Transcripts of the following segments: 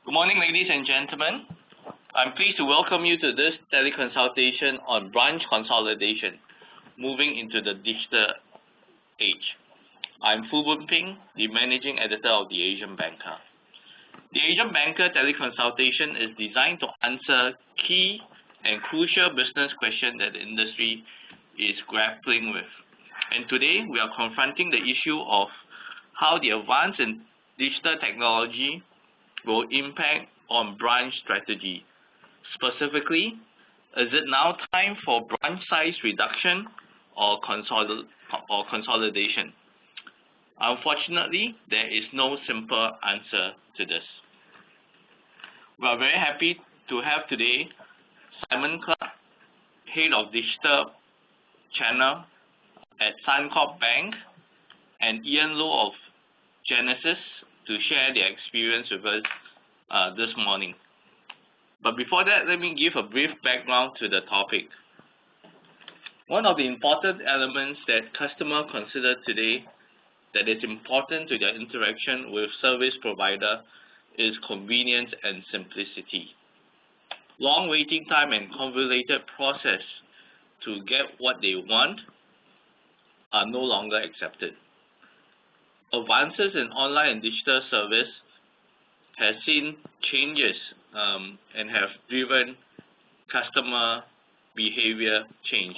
Good morning, ladies and gentlemen. I'm pleased to welcome you to this teleconsultation on branch consolidation, moving into the digital age. I'm Fu Boon Ping, the Managing Editor of the Asian Banker. The Asian Banker teleconsultation is designed to answer key and crucial business questions that the industry is grappling with. And today, we are confronting the issue of how the advance in digital technology will impact on branch strategy. Specifically, is it now time for branch size reduction or consolidation? Unfortunately, there is no simple answer to this. We are very happy to have today Simon Clark, Head of Digital Channel at Suncorp Bank, and Ian Low of Genesis to share their experience with us this morning. But before that, let me give a brief background to the topic. One of the important elements that customers consider today that is important to their interaction with service provider is convenience and simplicity. Long waiting time and convoluted process to get what they want are no longer accepted. Advances in online and digital service has seen changes and have driven customer behavior change.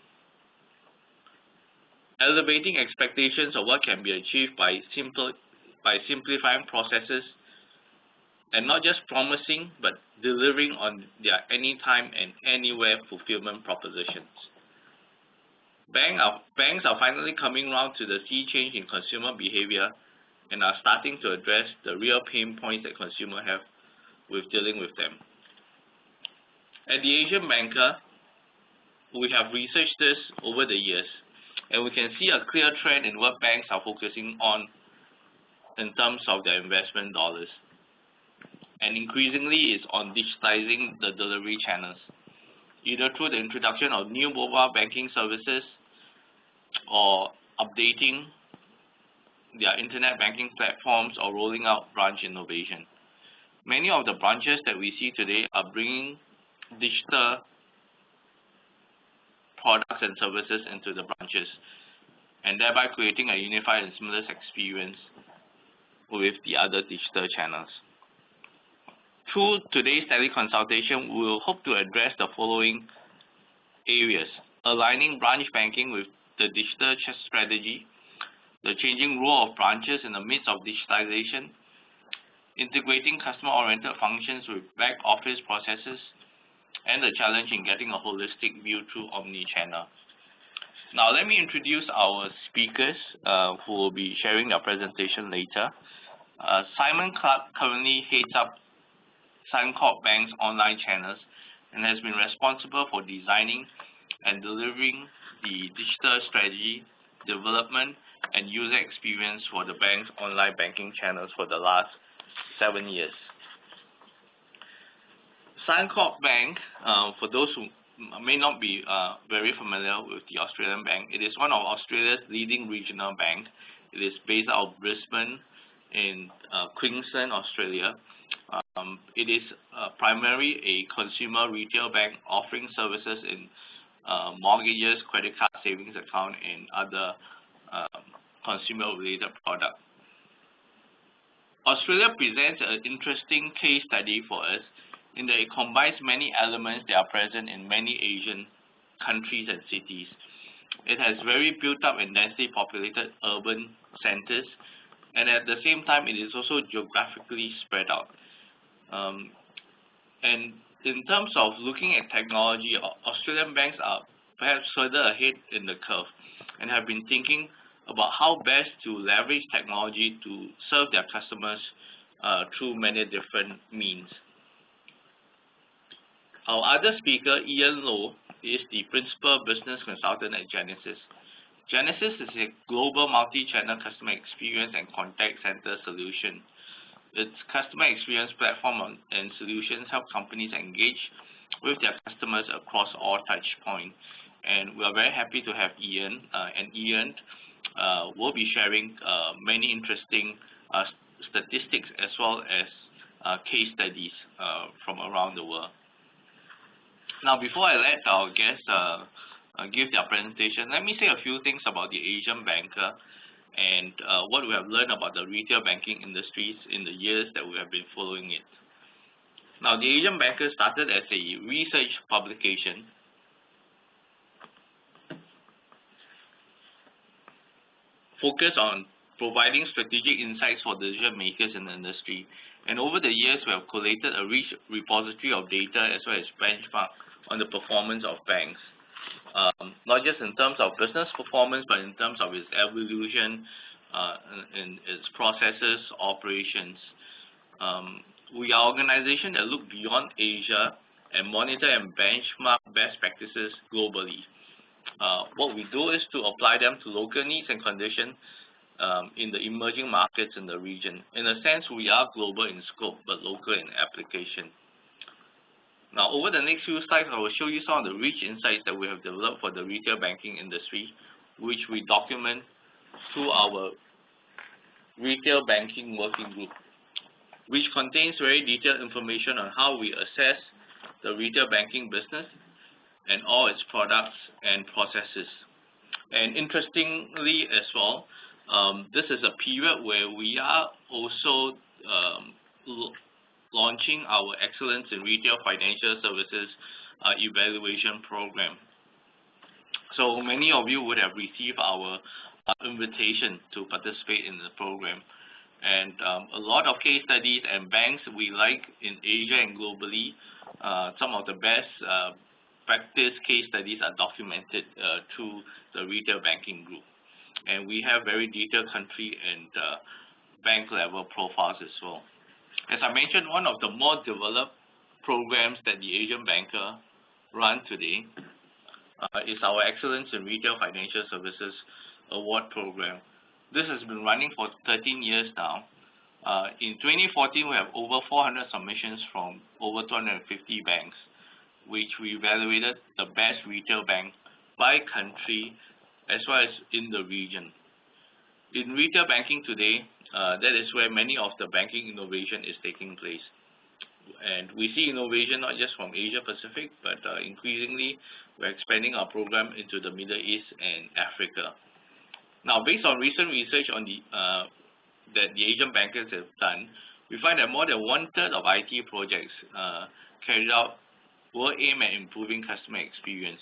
Elevating expectations of what can be achieved by simplifying processes and not just promising but delivering on their anytime and anywhere fulfillment propositions. Banks are finally coming around to the sea change in consumer behavior and are starting to address the real pain points that consumers have with dealing with them. At the Asian Banker, we have researched this over the years, and we can see a clear trend in what banks are focusing on in terms of their investment dollars. And increasingly is on digitizing the delivery channels, either through the introduction of new mobile banking services or updating their internet banking platforms or rolling out branch innovation. Many of the branches that we see today are bringing digital products and services into the branches and thereby creating a unified and seamless experience with the other digital channels. Through today's teleconsultation, we will hope to address the following areas: aligning branch banking with the digital strategy, the changing role of branches in the midst of digitalization, integrating customer-oriented functions with back-office processes, and the challenge in getting a holistic view through omni-channel. Now, let me introduce our speakers who will be sharing their presentation later. Simon Clark currently heads up Suncorp Bank's online channels and has been responsible for designing and delivering the digital strategy, development, and user experience for the bank's online banking channels for the last 7 years. Suncorp Bank, for those who may not be very familiar with the Australian bank, it is one of Australia's leading regional banks. It is based out of Brisbane in Queensland, Australia. It is primarily a consumer retail bank offering services in mortgages, credit card, savings account, and other consumer-related products. Australia presents an interesting case study for us in that it combines many elements that are present in many Asian countries and cities. It has very built up and densely populated urban centers, and at the same time, it is also geographically spread out. And in terms of looking at technology, Australian banks are perhaps further ahead in the curve and have been thinking about how best to leverage technology to serve their customers through many different means. Our other speaker, Ian Low, is the Principal Business Consultant at Genesis. Genesis is a global multi-channel customer experience and contact center solution. Its customer experience platform and solutions help companies engage with their customers across all touch points. And we are very happy to have Ian, and Ian will be sharing many interesting statistics as well as case studies from around the world. Now, before I let our guests give their presentation, let me say a few things about the Asian banker and what we have learned about the retail banking industries in the years that we have been following it. Now, the Asian banker started as a research publication focused on providing strategic insights for decision makers in the industry. And over the years, we have collated a rich repository of data as well as benchmark on the performance of banks, not just in terms of business performance, but in terms of its evolution, in its processes, operations. We are an organization that look beyond Asia and monitor and benchmark best practices globally. What we do is to apply them to local needs and conditions in the emerging markets in the region. In a sense, we are global in scope, but local in application. Now, over the next few slides, I will show you some of the rich insights that we have developed for the retail banking industry, which we document through our retail banking working group, which contains very detailed information on how we assess the retail banking business and all its products and processes. And interestingly as well, this is a period where we are also launching our Excellence in Retail Financial Services evaluation program. So many of you would have received our invitation to participate in the program. And a lot of case studies and banks we like in Asia and globally, some of the best practice case studies are documented through the retail banking group. And we have very detailed country and bank level profiles as well. As I mentioned, one of the more developed programs that the Asian banker run today is our Excellence in Retail Financial Services Award program. This has been running for 13 years now. In 2014, we have over 400 submissions from over 250 banks, which we evaluated the best retail bank by country as well as in the region. In retail banking today, that is where many of the banking innovation is taking place. And we see innovation not just from Asia Pacific, but increasingly we're expanding our program into the Middle East and Africa. Now, based on recent research on that the Asian bankers have done, we find that more than 1/3 of IT projects carried out will aim at improving customer experience.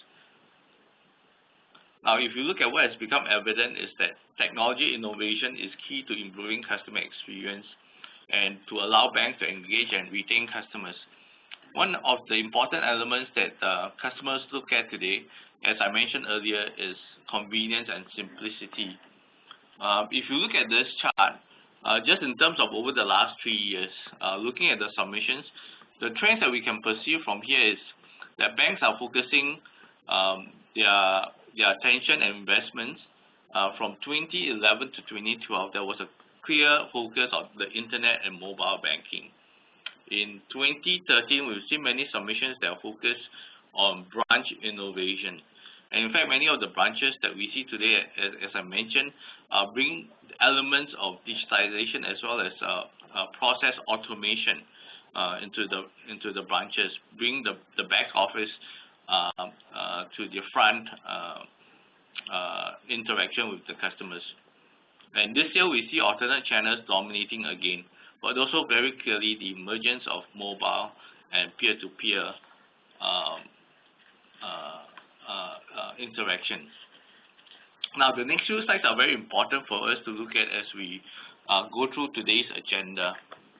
Now, if you look at what has become evident is that technology innovation is key to improving customer experience and to allow banks to engage and retain customers. One of the important elements that customers look at today, as I mentioned earlier, is convenience and simplicity. If you look at this chart, just in terms of over the last 3 years, looking at the submissions, the trends that we can perceive from here is that banks are focusing their attention and investments from 2011 to 2012. There was a clear focus on the internet and mobile banking. In 2013, we've seen many submissions that are focused on branch innovation. And in fact, many of the branches that we see today, as I mentioned, bring elements of digitization as well as process automation into the branches, bring the back office to the front interaction with the customers. And this year we see alternate channels dominating again, but also very clearly the emergence of mobile and peer-to-peer interaction. Now, the next few slides are very important for us to look at as we go through today's agenda.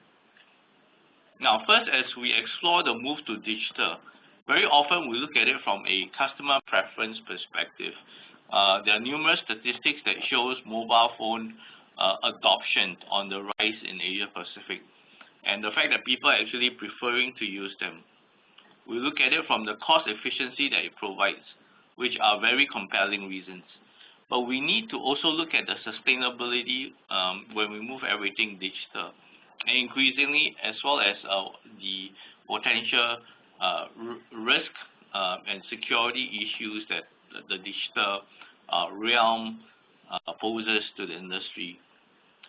Now, first, as we explore the move to digital, very often we look at it from a customer preference perspective. There are numerous statistics that shows mobile phone adoption on the rise in Asia Pacific, and the fact that people are actually preferring to use them. We look at it from the cost efficiency that it provides, which are very compelling reasons. But we need to also look at the sustainability when we move everything digital, and increasingly as well as the potential risk and security issues that the digital realm poses to the industry.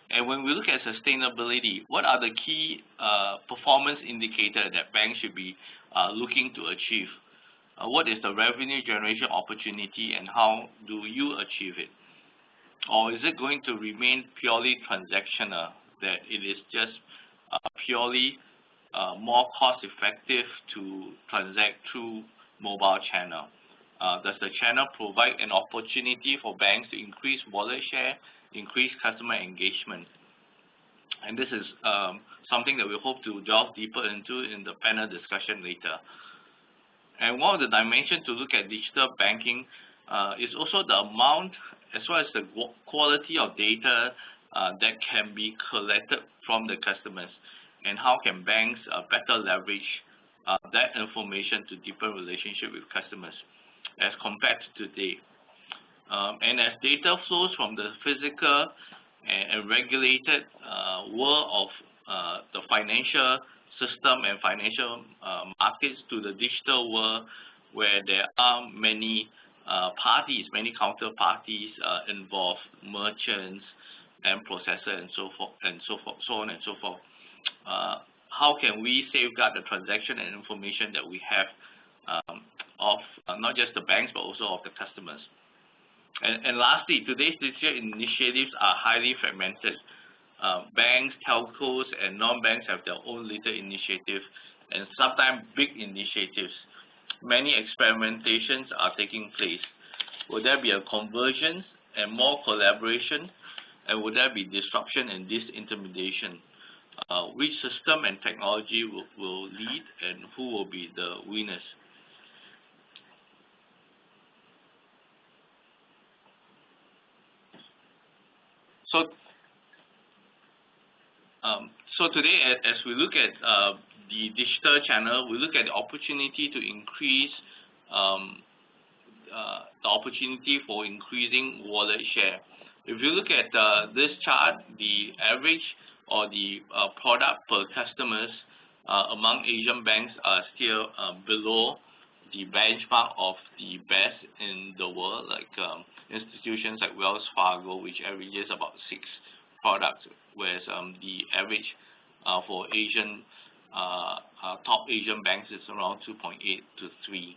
And when we look at sustainability, what are the key performance indicators that banks should be looking to achieve? What is the revenue generation opportunity and how do you achieve it? Or is it going to remain purely transactional, that it is just purely more cost effective to transact through mobile channel? Does the channel provide an opportunity for banks to increase wallet share, increase customer engagement? And this is something that we hope to delve deeper into in the panel discussion later. And one of the dimensions to look at digital banking is also the amount as well as the quality of data that can be collected from the customers, and how can banks better leverage that information to deepen relationship with customers as compared to today. And as data flows from the physical and regulated world of the financial system and financial markets to the digital world, where there are many parties, many counterparties involved, merchants and processors and so forth, so on and so forth. How can we safeguard the transaction and information that we have of not just the banks but also of the customers? And lastly, today's digital initiatives are highly fragmented. Banks, telcos, and non-banks have their own little initiatives, and sometimes big initiatives. Many experimentations are taking place. Will there be a convergence and more collaboration? And will there be disruption and disintermediation? Which system and technology will lead, and who will be the winners? So today, as we look at the digital channel, we look at the opportunity to increase the opportunity for increasing wallet share. If you look at this chart, the average or the product per customers among Asian banks are still below the benchmark of the best in the world, like institutions like Wells Fargo, which averages about 6 products, whereas the average for Asian top Asian banks is around 2.8 to 3.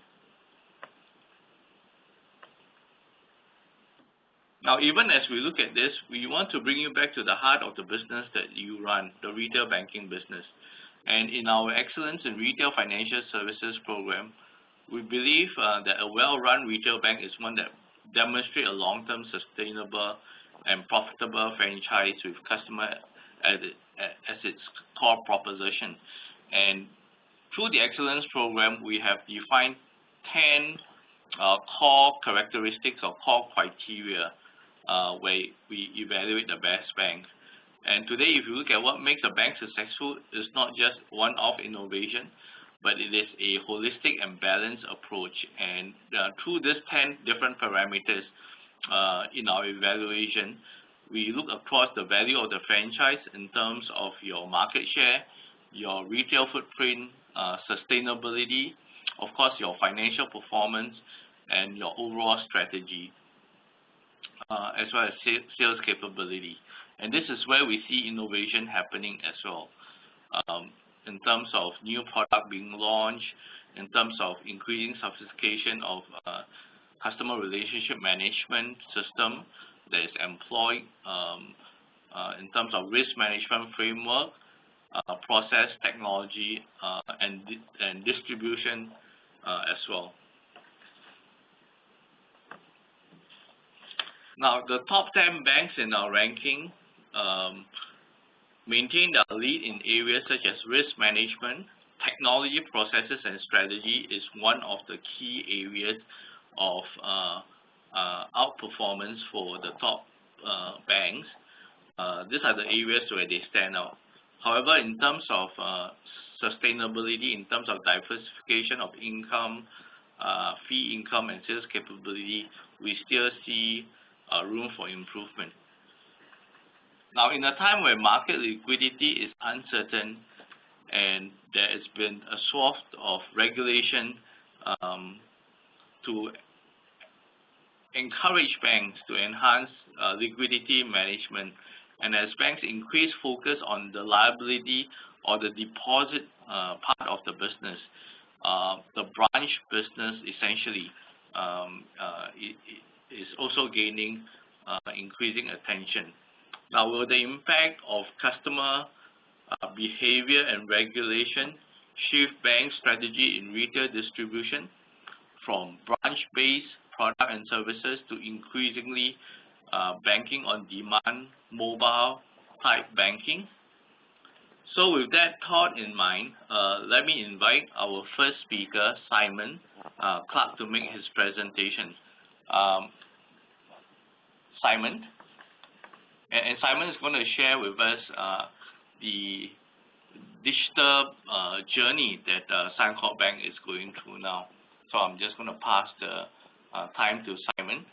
Now, even as we look at this, we want to bring you back to the heart of the business that you run, the retail banking business. And in our Excellence in Retail Financial Services program, we believe that a well-run retail bank is one that demonstrates a long-term sustainable and profitable franchise with customer as its core proposition. And through the Excellence program, we have defined 10 core characteristics or core criteria where we evaluate the best bank. And today, if you look at what makes a bank successful, it's not just one-off innovation, but it is a holistic and balanced approach. And through these 10 different parameters in our evaluation, we look across the value of the franchise in terms of your market share, your retail footprint, sustainability, of course, your financial performance, and your overall strategy, as well as sales capability. And this is where we see innovation happening as well, in terms of new product being launched, in terms of increasing sophistication of customer relationship management system that is employed, in terms of risk management framework, process technology, and distribution as well. Now, the top 10 banks in our ranking maintain their lead in areas such as risk management, technology, processes, and strategy is one of the key areas of outperformance for the top banks. These are the areas where they stand out. However, in terms of sustainability, in terms of diversification of income, fee income, and sales capability, we still see room for improvement. Now, in a time where market liquidity is uncertain and there has been a swath of regulation to encourage banks to enhance liquidity management, And as banks increase focus on the liability or the deposit part of the business, the branch business essentially is also gaining increasing attention. Now, will the impact of customer behavior and regulation shift bank strategy in retail distribution from branch-based product and services to increasingly banking on demand, mobile type banking? So with that thought in mind, let me invite our first speaker, Simon Clark, to make his presentation. Simon? And Simon is going to share with us the digital journey that Suncorp Bank is going through now. So I'm just going to pass the time to Simon.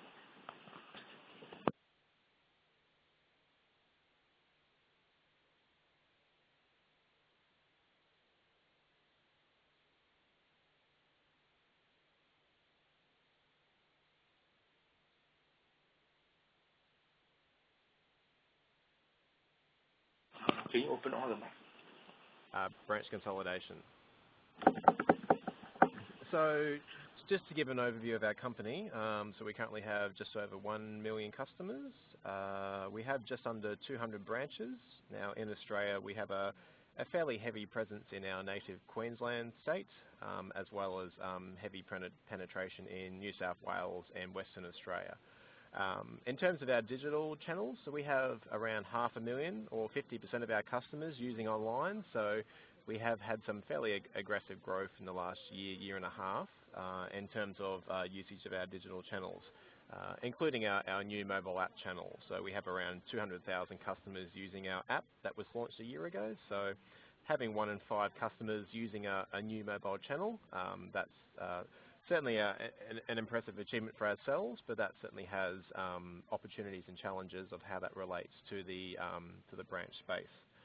Can you open all the mic? Branch consolidation. So just to give an overview of our company, so we currently have just over 1 million customers. We have just under 200 branches. Now in Australia, we have a fairly heavy presence in our native Queensland state, as well as heavy penetration in New South Wales and Western Australia. In terms of our digital channels, so we have around 500,000 or 50% of our customers using online. So we have had some fairly aggressive growth in the last year and a half in terms of usage of our digital channels, including our new mobile app channel. So we have around 200,000 customers using our app that was launched a year ago. So having 1 in 5 customers using a new mobile channel, that's certainly an impressive achievement for ourselves, but that certainly has opportunities and challenges of how that relates to the branch space.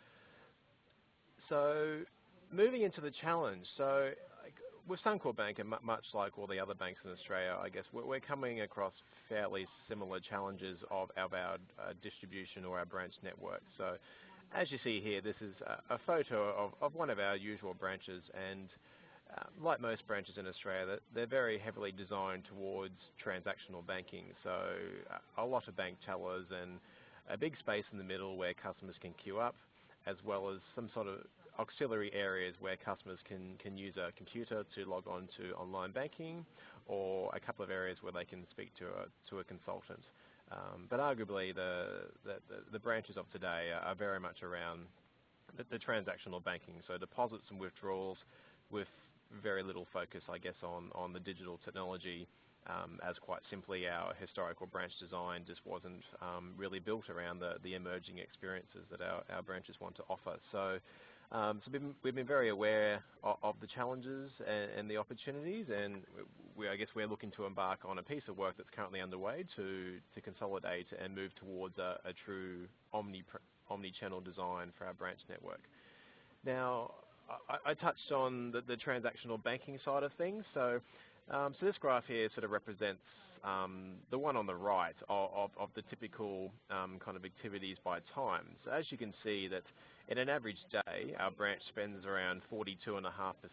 So moving into the challenge, so with Suncorp Bank, and much like all the other banks in Australia, I guess we're coming across fairly similar challenges of our distribution or our branch network. So as you see here, this is a photo of one of our usual branches, and like most branches in Australia, they're very heavily designed towards transactional banking. So a lot of bank tellers and a big space in the middle where customers can queue up, as well as some sort of auxiliary areas where customers can use a computer to log on to online banking, or a couple of areas where they can speak to a consultant. But arguably, the branches of today are very much around the transactional banking, so deposits and withdrawals, with very little focus, I guess, on the digital technology, as quite simply our historical branch design just wasn't really built around the emerging experiences that our branches want to offer. So we've been very aware of the challenges and the opportunities, and I guess we're looking to embark on a piece of work that's currently underway to consolidate and move towards a true omni-channel design for our branch network. Now, I touched on the transactional banking side of things. So this graph here sort of represents the one on the right of the typical kind of activities by time. So as you can see that in an average day, our branch spends around 42.5%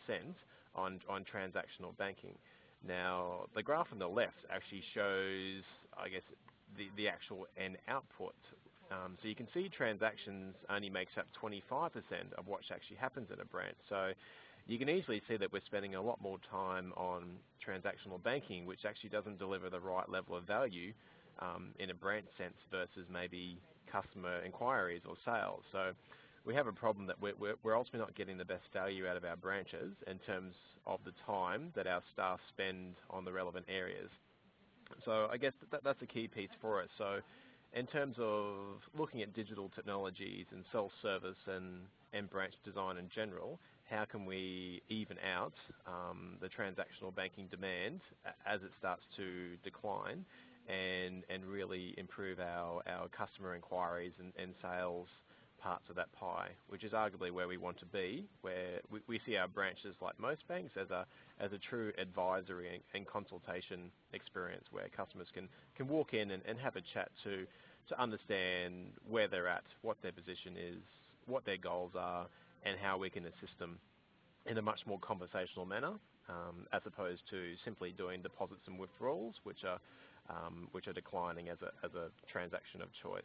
on transactional banking. Now, the graph on the left actually shows, I guess, the actual end output. So you can see transactions only makes up 25% of what actually happens in a branch. So you can easily see that we're spending a lot more time on transactional banking, which actually doesn't deliver the right level of value in a branch sense versus maybe customer inquiries or sales. So we have a problem that we're ultimately not getting the best value out of our branches in terms of the time that our staff spend on the relevant areas. So I guess that's a key piece for us. So in terms of looking at digital technologies and self-service and branch design in general, how can we even out the transactional banking demand as it starts to decline, and really improve our customer inquiries and sales parts of that pie, which is arguably where we want to be, where we see our branches, like most banks, as a true advisory and consultation experience, where customers can walk in and have a chat to to understand where they're at, what their position is, what their goals are, and how we can assist them in a much more conversational manner, as opposed to simply doing deposits and withdrawals, which are declining as a transaction of choice.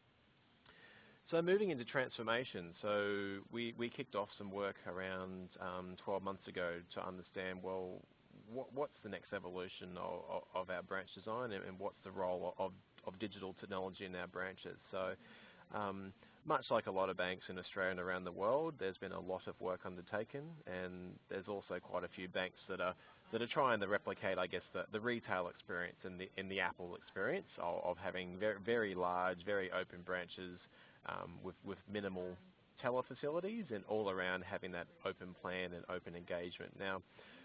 So moving into transformation, so we kicked off some work around 12 months ago to understand, well, what's the next evolution of our branch design, and what's the role of digital technology in our branches. So much like a lot of banks in Australia and around the world, there's been a lot of work undertaken, and there's also quite a few banks that are trying to replicate, I guess, the retail experience and the Apple experience of having very, very large, very open branches with minimal teller facilities, and all around having that open plan and open engagement. Now,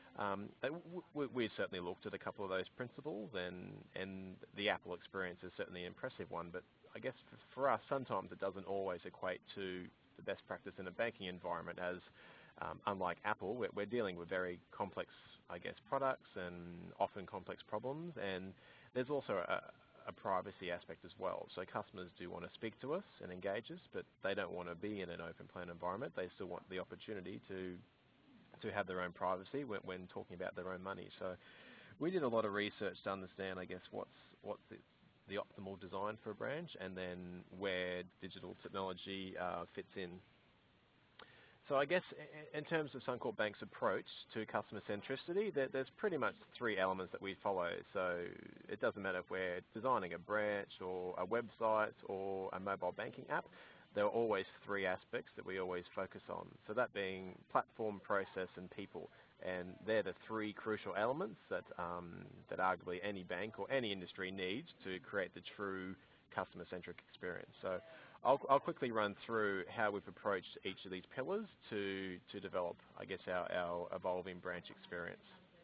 we've certainly looked at a couple of those principles, and the Apple experience is certainly an impressive one, but I guess for us, sometimes it doesn't always equate to the best practice in a banking environment, as unlike Apple, we're dealing with very complex, I guess, products and often complex problems, and there's also a privacy aspect as well. So customers do want to speak to us and engage us, but they don't want to be in an open plan environment. They still want the opportunity to have their own privacy when talking about their own money. So we did a lot of research to understand, I guess, what's the optimal design for a branch, and then where digital technology fits in. So I guess in terms of Suncorp Bank's approach to customer centricity, there's pretty much three elements that we follow. So it doesn't matter if we're designing a branch or a website or a mobile banking app, there are always three aspects that we always focus on. So that being platform, process, and people. And they're the three crucial elements that arguably any bank or any industry needs to create the true customer-centric experience. So I'll quickly run through how we've approached each of these pillars to develop, I guess, our evolving branch experience.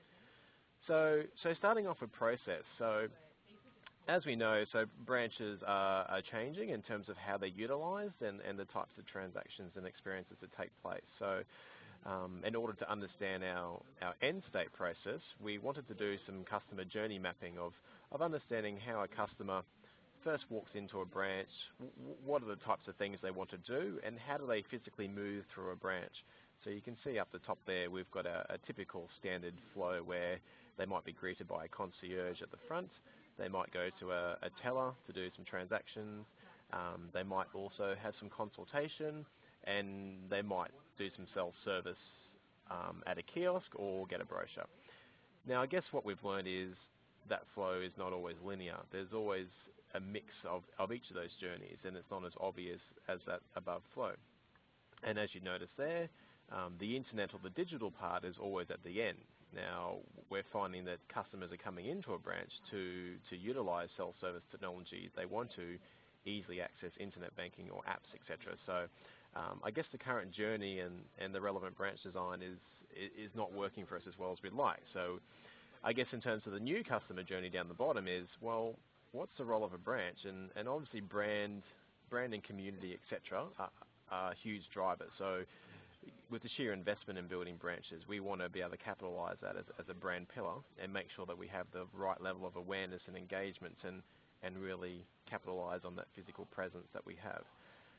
So starting off with process. So as we know, so branches are changing in terms of how they're utilised and the types of transactions and experiences that take place. So in order to understand our end state process, we wanted to do some customer journey mapping of understanding how a customer first walks into a branch, what are the types of things they want to do, and how do they physically move through a branch. So you can see up the top there, we've got a typical standard flow where they might be greeted by a concierge at the front. They might go to a teller to do some transactions. They might also have some consultation, and they might do some self-service at a kiosk or get a brochure. Now, I guess what we've learned is that flow is not always linear. There's always a mix of each of those journeys, and it's not as obvious as that above flow. And as you notice there, the internet or the digital part is always at the end. Now, we're finding that customers are coming into a branch to utilise self-service technology. They want to easily access internet banking or apps, etc. So I guess the current journey and the relevant branch design is not working for us as well as we'd like. So I guess in terms of the new customer journey down the bottom is, well, what's the role of a branch? And obviously brand and community, etc. are huge drivers. So with the sheer investment in building branches, we want to be able to capitalise that as a brand pillar and make sure that we have the right level of awareness and engagement and really capitalise on that physical presence that we have.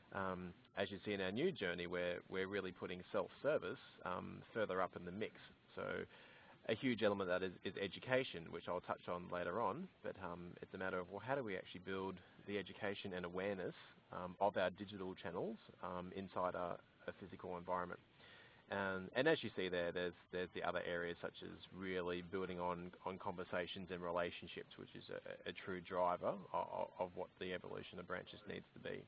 As you see in our new journey, we're really putting self-service further up in the mix. So a huge element of that is education, which I'll touch on later on, but it's a matter of, well, how do we actually build the education and awareness of our digital channels inside a physical environment. And as you see there, there's the other areas such as really building on conversations and relationships, which is a true driver of what the evolution of branches needs to be.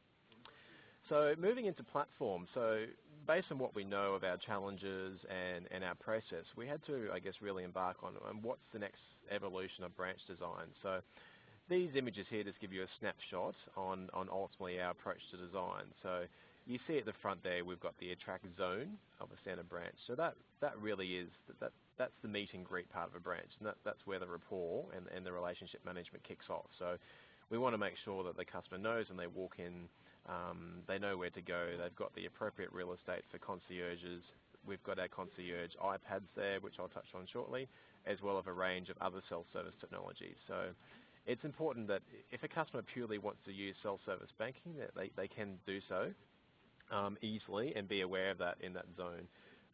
So moving into platform, so based on what we know of our challenges and our process, we had to, I guess, really embark on what's the next evolution of branch design. So these images here just give you a snapshot on ultimately our approach to design. So you see at the front there, we've got the attract zone of a standard branch. So that really is, that's the meet and greet part of a branch, and that's where the rapport and the relationship management kicks off. So we want to make sure that the customer knows when they walk in, they know where to go. They've got the appropriate real estate for concierges. We've got our concierge iPads there, which I'll touch on shortly, as well as a range of other self-service technologies. So it's important that if a customer purely wants to use self-service banking, that they can do so easily and be aware of that in that zone.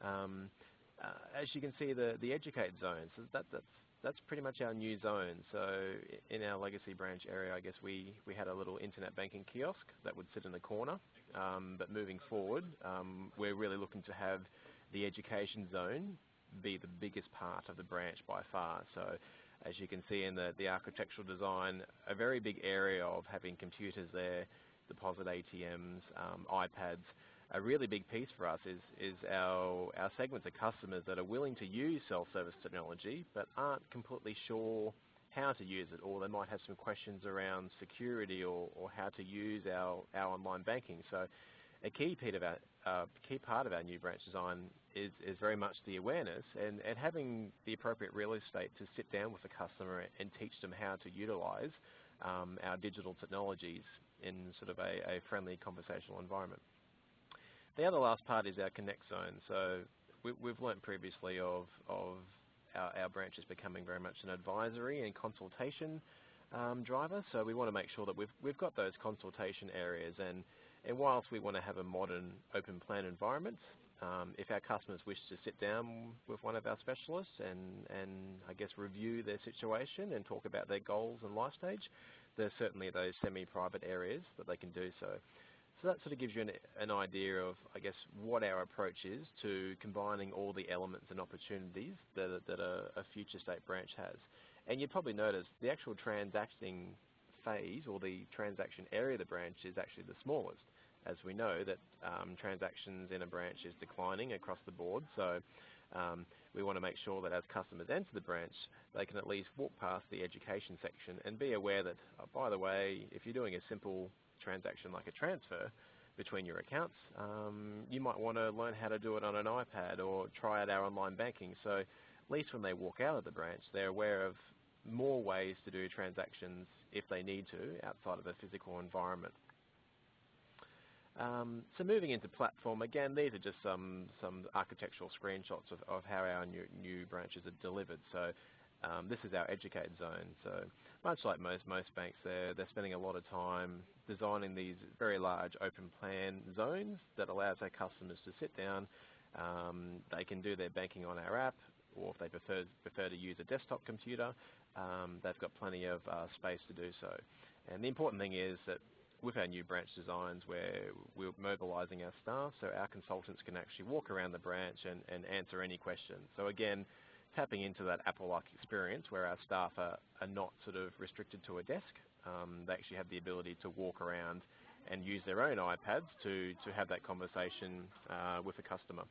As you can see, the educate zone, so that's pretty much our new zone. So in our legacy branch area, I guess we had a little internet banking kiosk that would sit in the corner. But moving forward, we're really looking to have the education zone be the biggest part of the branch by far. So as you can see in the architectural design, a very big area of having computers there, deposit ATMs, iPads. A really big piece for us is our segments of customers that are willing to use self-service technology but aren't completely sure how to use it, or they might have some questions around security or how to use our online banking. So a key part of our new branch design is very much the awareness and having the appropriate real estate to sit down with the customer and teach them how to utilize our digital technologies in sort of a friendly conversational environment. The other last part is our connect zone. So we've learnt previously of our branches becoming very much an advisory and consultation driver. So we want to make sure that we've got those consultation areas, and whilst we want to have a modern open plan environment, if our customers wish to sit down with one of our specialists and I guess review their situation and talk about their goals and life stage, there's certainly those semi-private areas that they can do so. So that sort of gives you an idea of, I guess, what our approach is to combining all the elements and opportunities that a future state branch has. And you'd probably notice the actual transacting phase or the transaction area of the branch is actually the smallest, as we know that transactions in a branch is declining across the board. So we want to make sure that as customers enter the branch, they can at least walk past the education section and be aware that, by the way, if you're doing a simple transaction like a transfer between your accounts, you might want to learn how to do it on an iPad or try out our online banking. So at least when they walk out of the branch, they're aware of more ways to do transactions if they need to outside of a physical environment. So moving into platform, again, these are just some architectural screenshots of how our new branches are delivered. So this is our educate zone. So much like most banks, they're spending a lot of time designing these very large open plan zones that allows our customers to sit down. They can do their banking on our app, or if they prefer to use a desktop computer, they've got plenty of space to do so. And the important thing is that with our new branch designs, we're mobilising our staff, so our consultants can actually walk around the branch and answer any questions. So again, tapping into that Apple-like experience where our staff are not sort of restricted to a desk. They actually have the ability to walk around and use their own iPads to have that conversation with a customer.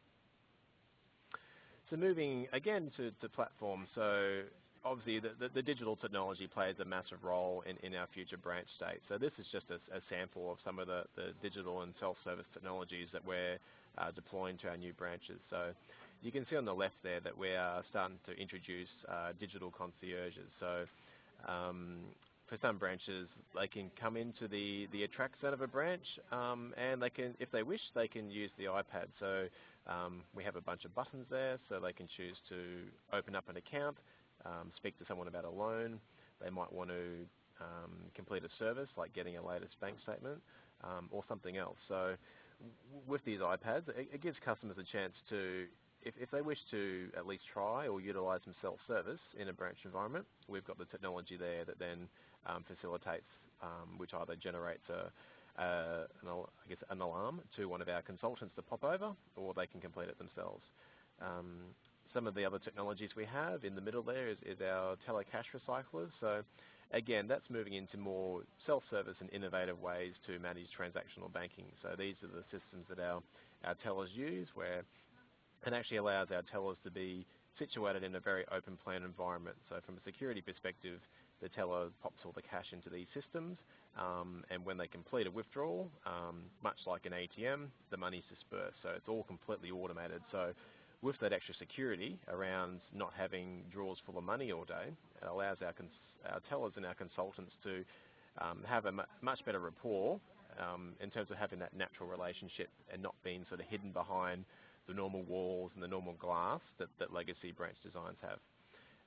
So moving again to platform, so obviously the digital technology plays a massive role in our future branch state. So this is just a sample of some of the digital and self-service technologies that we're deploying to our new branches. So you can see on the left there that we are starting to introduce digital concierges. So for some branches, they can come into the attract zone of a branch, and they can, if they wish, they can use the iPad. So we have a bunch of buttons there, so they can choose to open up an account, speak to someone about a loan. They might want to complete a service like getting a latest bank statement or something else. So with these iPads, it gives customers a chance to, if they wish to at least try or utilize some self-service in a branch environment, we've got the technology there that then facilitates, which either generates an alarm to one of our consultants to pop over, or they can complete it themselves. Some of the other technologies we have in the middle there is our telecash recyclers. So again, that's moving into more self-service and innovative ways to manage transactional banking. So these are the systems that our tellers use, where it actually allows our tellers to be situated in a very open plan environment. So from a security perspective, the teller pops all the cash into these systems, and when they complete a withdrawal, much like an ATM, the money's dispersed. So it's all completely automated. So with that extra security around not having drawers full of money all day, it allows our tellers and our consultants to have a much better rapport in terms of having that natural relationship and not being sort of hidden behind the normal walls and the normal glass that legacy branch designs have.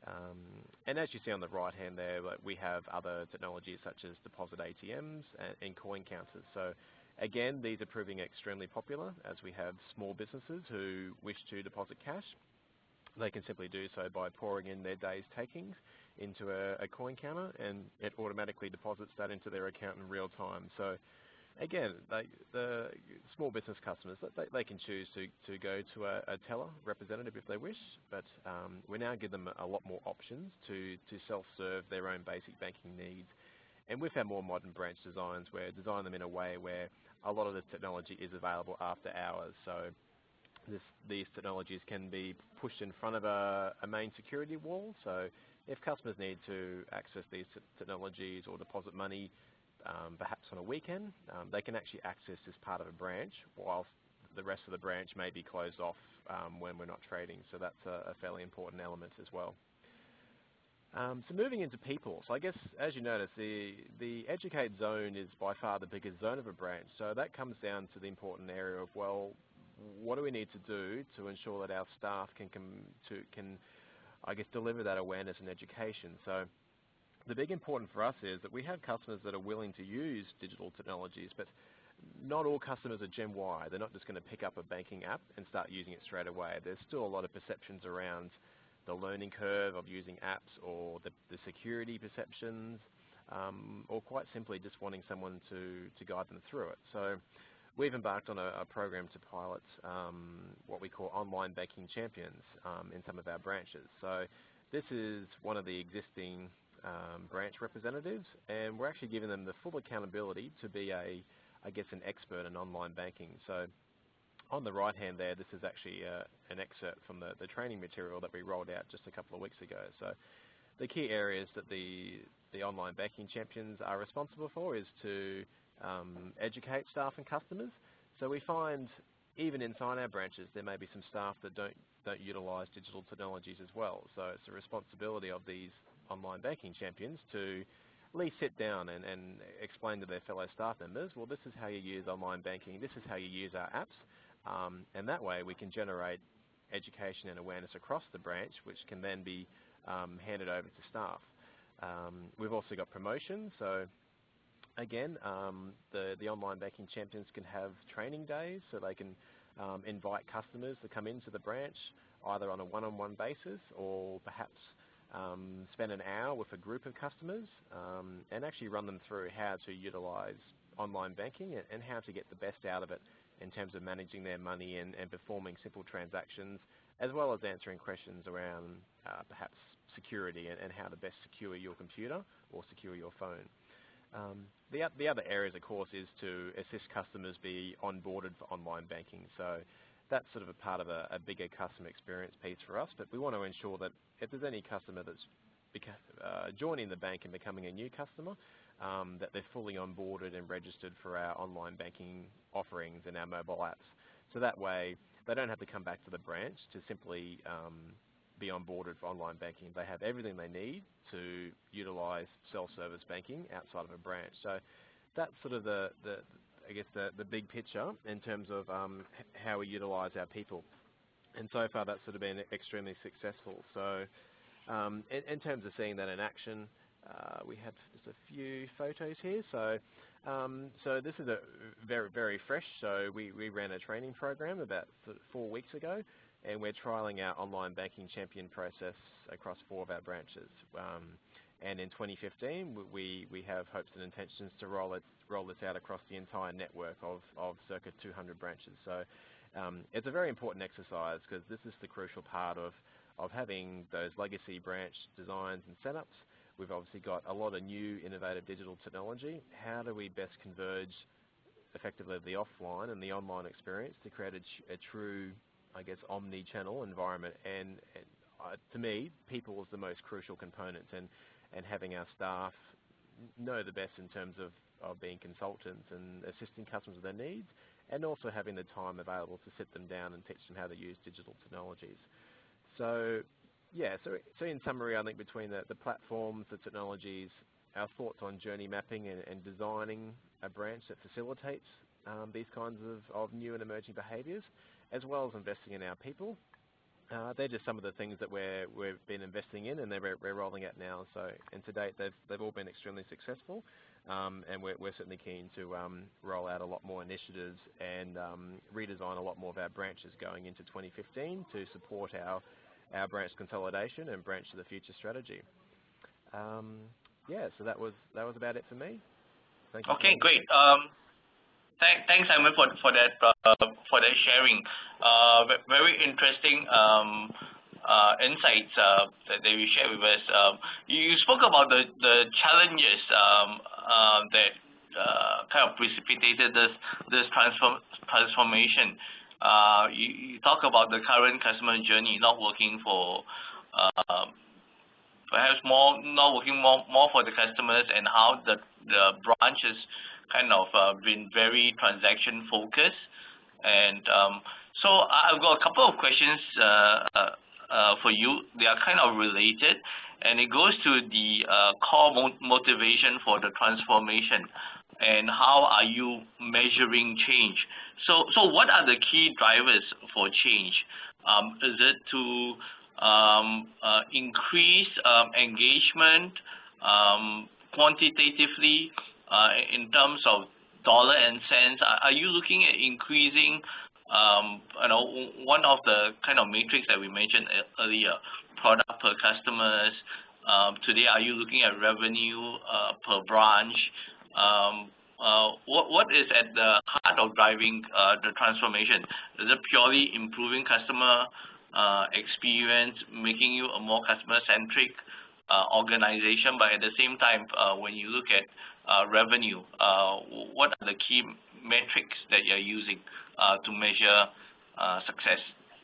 And as you see on the right hand there, we have other technologies such as deposit ATMs and coin counters. So again, these are proving extremely popular as we have small businesses who wish to deposit cash. They can simply do so by pouring in their day's takings into a coin counter, and it automatically deposits that into their account in real time. So again, the small business customers, they can choose to go to a teller representative if they wish, but we now give them a lot more options to self-serve their own basic banking needs. And with our more modern branch designs, we're designing them in a way where a lot of this technology is available after hours. So these technologies can be pushed in front of a main security wall. So if customers need to access these technologies or deposit money, perhaps on a weekend, they can actually access this part of a branch whilst the rest of the branch may be closed off when we're not trading. So that's a fairly important element as well. So moving into people, so I guess as you notice, the Educate zone is by far the biggest zone of a branch. So that comes down to the important area of, well, what do we need to do to ensure that our staff can I guess, deliver that awareness and education. So the big important for us is that we have customers that are willing to use digital technologies, but not all customers are Gen Y. They're not just going to pick up a banking app and start using it straight away. There's still a lot of perceptions around the learning curve of using apps, or the security perceptions, or quite simply just wanting someone to guide them through it. So we've embarked on a program to pilot what we call online banking champions in some of our branches. So this is one of the existing branch representatives, and we're actually giving them the full accountability to be I guess an expert in online banking. So on the right hand there, this is actually an excerpt from the training material that we rolled out just a couple of weeks ago. So the key areas that the online banking champions are responsible for is to educate staff and customers. So we find even inside our branches there may be some staff that don't utilise digital technologies as well. So it's the responsibility of these online banking champions to at least sit down and explain to their fellow staff members, well, this is how you use online banking, this is how you use our apps, and that way we can generate education and awareness across the branch, which can then be handed over to staff. We've also got promotions. So again, the online banking champions can have training days, so they can invite customers to come into the branch either on a one-on-one basis, or perhaps spend an hour with a group of customers and actually run them through how to utilise online banking and how to get the best out of it in terms of managing their money and performing simple transactions, as well as answering questions around perhaps security and how to best secure your computer or secure your phone. The other areas, of course, is to assist customers be onboarded for online banking. So that's sort of a part of a bigger customer experience piece for us, but we want to ensure that if there's any customer that's joining the bank and becoming a new customer, that they're fully onboarded and registered for our online banking offerings and our mobile apps. So that way they don't have to come back to the branch to simply be onboarded for online banking. They have everything they need to utilise self-service banking outside of a branch. So that's sort of I guess the big picture in terms of how we utilise our people. And so far that's sort of been extremely successful. So in terms of seeing that in action, we have just a few photos here. So this is a very fresh. So we ran a training program about 4 weeks ago, and we're trialling our online banking champion process across 4 of our branches. And in 2015, we have hopes and intentions to roll this out across the entire network of circa 200 branches. So it's a very important exercise, because this is the crucial part of having those legacy branch designs and setups. We've obviously got a lot of new innovative digital technology. How do we best converge effectively the offline and the online experience to create a true, I guess, omni-channel environment? And to me, people is the most crucial component, and having our staff know the best in terms of being consultants and assisting customers with their needs, and also having the time available to sit them down and teach them how to use digital technologies. So yeah, so in summary, I think between the platforms, the technologies, our thoughts on journey mapping and designing a branch that facilitates these kinds of new and emerging behaviours, as well as investing in our people, they're just some of the things that we've been investing in, and we're rolling out now. So, and to date, they've all been extremely successful, and we're certainly keen to roll out a lot more initiatives and redesign a lot more of our branches going into 2015 to support our branch consolidation and branch of the future strategy. Yeah, so that was about it for me. Thank you. Okay, great. Thanks, Simon, for that sharing. Very interesting insights that you shared with us. You spoke about the challenges that kind of precipitated this transformation. You talk about the current customer journey not working for perhaps not working more for the customers, and how the branches kind of been very transaction focused. And so I've got a couple of questions for you. They are kind of related, and it goes to the core motivation for the transformation, and how are you measuring change? So what are the key drivers for change? Is it to increase engagement quantitatively in terms of dollar and cents? Are you looking at increasing, one of the kind of metrics that we mentioned earlier, product per customers? Today, are you looking at revenue per branch? What is at the heart of driving the transformation? Is it purely improving customer experience, making you a more customer-centric organization? But at the same time, when you look at revenue, what are the key metrics that you're using to measure success?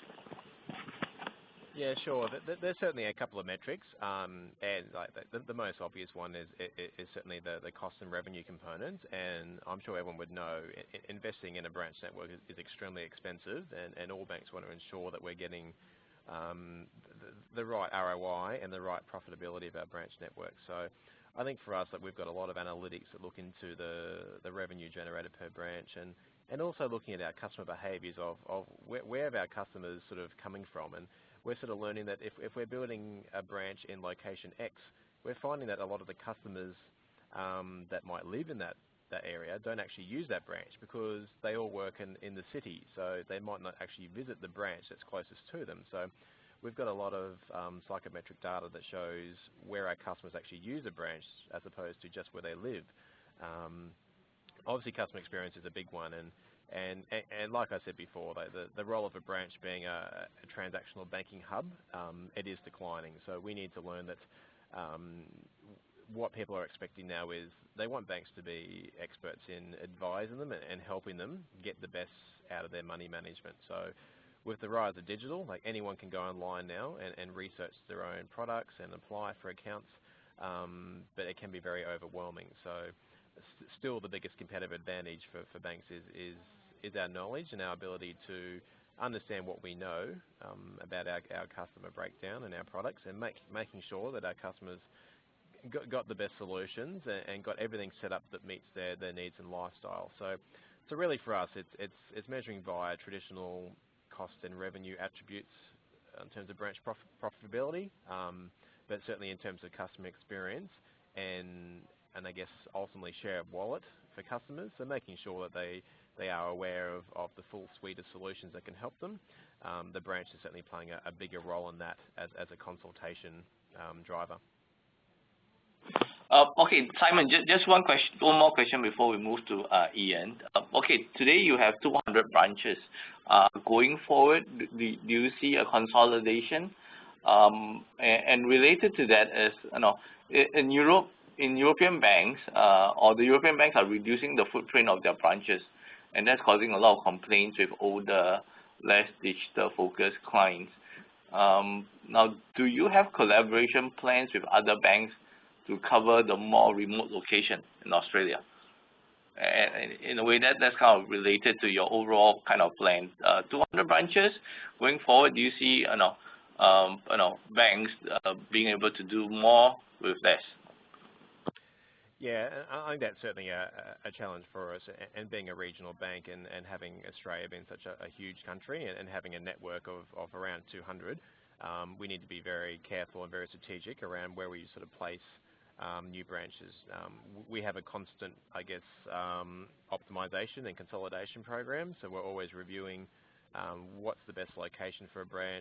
Yeah, sure. There's certainly a couple of metrics, and like the most obvious one is certainly the cost and revenue components. And I'm sure everyone would know investing in a branch network is extremely expensive, and all banks want to ensure that we're getting the right ROI and the right profitability of our branch network. So I think for us, that we've got a lot of analytics that look into the revenue generated per branch, and also looking at our customer behaviours of where have our customers sort of coming from. And we're sort of learning that if we're building a branch in location X, we're finding that a lot of the customers that might live in that area don't actually use that branch, because they all work in the city, so they might not actually visit the branch that's closest to them. So we've got a lot of psychometric data that shows where our customers actually use a branch as opposed to just where they live. Obviously, customer experience is a big one, and like I said before, the role of a branch being a transactional banking hub, it is declining. So we need to learn that what people are expecting now is they want banks to be experts in advising them and helping them get the best out of their money management. So with the rise of digital, like anyone can go online now and research their own products and apply for accounts, but it can be very overwhelming. So still the biggest competitive advantage for banks is our knowledge and our ability to understand what we know about our customer breakdown and our products, and making sure that our customers got the best solutions and got everything set up that meets their needs and lifestyle. So really for us, it's measuring via traditional cost and revenue attributes in terms of branch profitability, but certainly in terms of customer experience and I guess ultimately share of wallet for customers. So making sure that they are aware of the full suite of solutions that can help them. The branch is certainly playing a bigger role in that as a consultation driver. Okay, Simon, just one more question before we move to Ian. Okay, today you have 200 branches. Going forward, do you see a consolidation? And related to that is, in European banks, or the European banks are reducing the footprint of their branches, and that's causing a lot of complaints with older, less digital-focused clients. Now, do you have collaboration plans with other banks to cover the more remote location in Australia? And in a way, that's kind of related to your overall kind of plan. 200 branches going forward. Do you see, banks being able to do more with less? Yeah, I think that's certainly a challenge for us, and being a regional bank and having Australia being such a huge country and having a network of around 200, we need to be very careful and very strategic around where we sort of place new branches. We have a constant, I guess, optimization and consolidation program, so we're always reviewing what's the best location for a branch.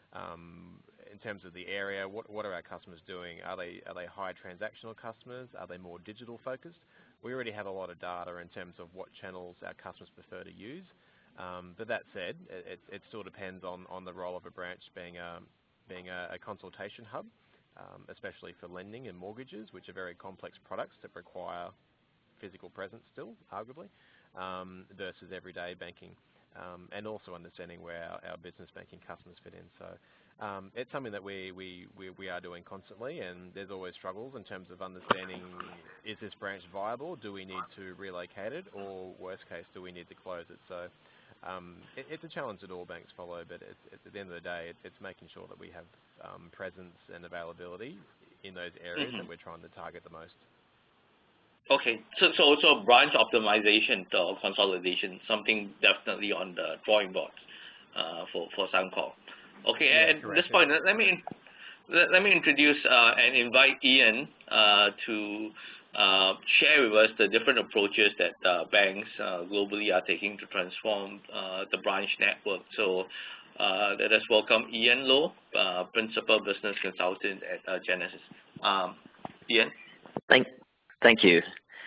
In terms of the area, what are our customers doing? Are they high transactional customers? Are they more digital focused? We already have a lot of data in terms of what channels our customers prefer to use. But that said, it still depends on the role of a branch being a consultation hub, especially for lending and mortgages, which are very complex products that require physical presence still, arguably, versus everyday banking. And also understanding where our business banking customers fit in. So it's something that we are doing constantly, and there's always struggles in terms of understanding, is this branch viable? Do we need to relocate it? Or worst case, do we need to close it? So it's a challenge that all banks follow, but at the end of the day, it's making sure that we have presence and availability in those areas that we're trying to target the most. Okay, so branch optimization or consolidation, something definitely on the drawing board for Suncorp. Okay, Yeah, at correct. this point, let me introduce and invite Ian to share with us the different approaches that banks globally are taking to transform the branch network. So let us welcome Ian Loh, Principal Business Consultant at Genesis. Ian? Thank you.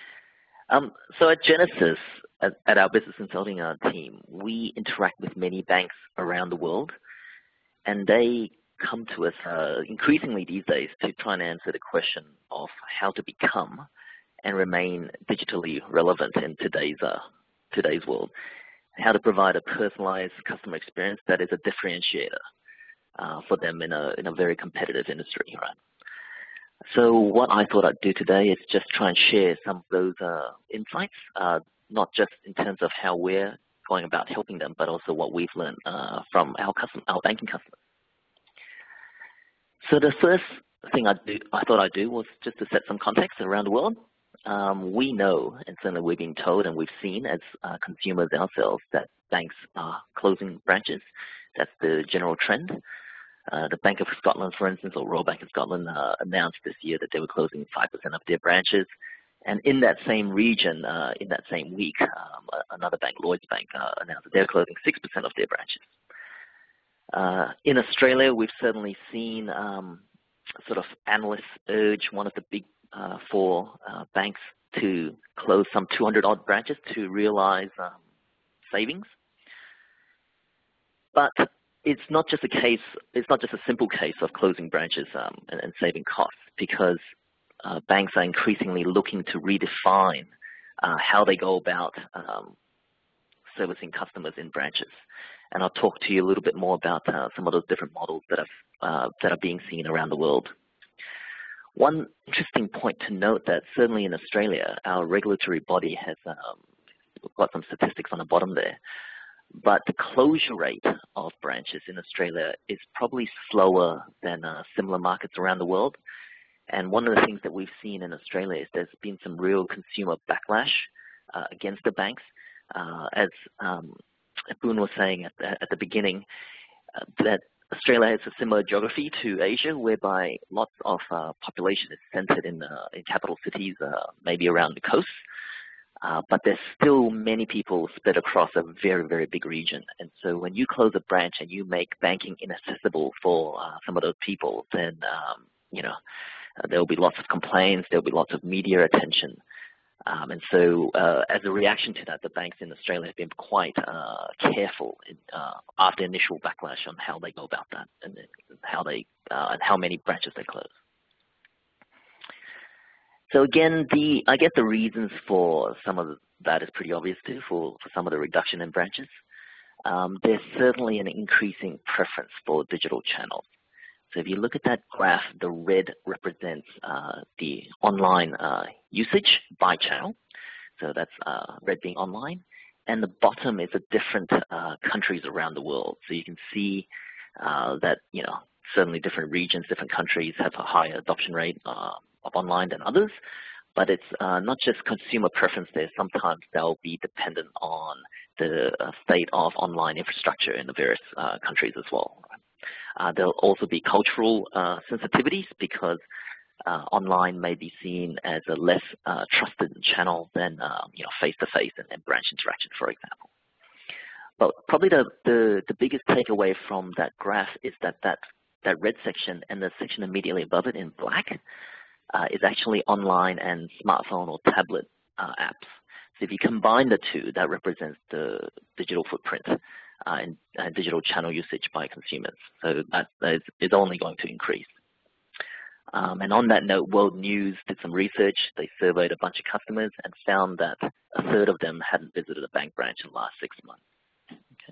So at Genesis, at our business consulting team, we interact with many banks around the world, and they come to us increasingly these days to try and answer the question of how to become and remain digitally relevant in today's world, how to provide a personalized customer experience that is a differentiator for them in a very competitive industry, right? So what I thought I'd do today is just try and share some of those insights, not just in terms of how we're going about helping them, but also what we've learned from our banking customers. So the first thing I thought I'd do was just to set some context around the world. We know, and certainly we've been told and we've seen as consumers ourselves, that banks are closing branches. That's the general trend. The Bank of Scotland, for instance, or Royal Bank of Scotland, announced this year that they were closing 5% of their branches. And in that same region, in that same week, another bank, Lloyds Bank, announced that they're closing 6% of their branches. In Australia, we've certainly seen sort of analysts urge one of the big four banks to close some 200-odd branches to realize savings. But it's not just a simple case of closing branches and saving costs, because banks are increasingly looking to redefine how they go about servicing customers in branches. And I'll talk to you a little bit more about some of those different models that are being seen around the world. One interesting point to note that certainly in Australia, our regulatory body has got some statistics on the bottom there. But the closure rate of branches in Australia is probably slower than similar markets around the world. And one of the things that we've seen in Australia is there's been some real consumer backlash against the banks. As Boon was saying at the beginning, that Australia has a similar geography to Asia, whereby lots of population is centered in capital cities, maybe around the coast. But there's still many people spread across a very, very big region. And so when you close a branch and you make banking inaccessible for some of those people, then, there'll be lots of complaints, there'll be lots of media attention. And so as a reaction to that, the banks in Australia have been quite careful after initial backlash on how they go about that and how many branches they close. So again, I guess the reasons for some of that is pretty obvious too, for some of the reduction in branches. There's certainly an increasing preference for digital channels. So if you look at that graph, the red represents the online usage by channel. So that's red being online. And the bottom is the different countries around the world. So you can see that, certainly different regions, different countries have a higher adoption rate of online than others. but it's not just consumer preference there. Sometimes they'll be dependent on the state of online infrastructure in the various countries as well. There'll also be cultural sensitivities because online may be seen as a less trusted channel than face-to-face and branch interaction, for example. But probably the biggest takeaway from that graph is that red section and the section immediately above it in black is actually online and smartphone or tablet apps. So if you combine the two, that represents the digital footprint and digital channel usage by consumers. So that is only going to increase. And on that note, World News did some research. They surveyed a bunch of customers and found that a third of them hadn't visited a bank branch in the last 6 months. Okay.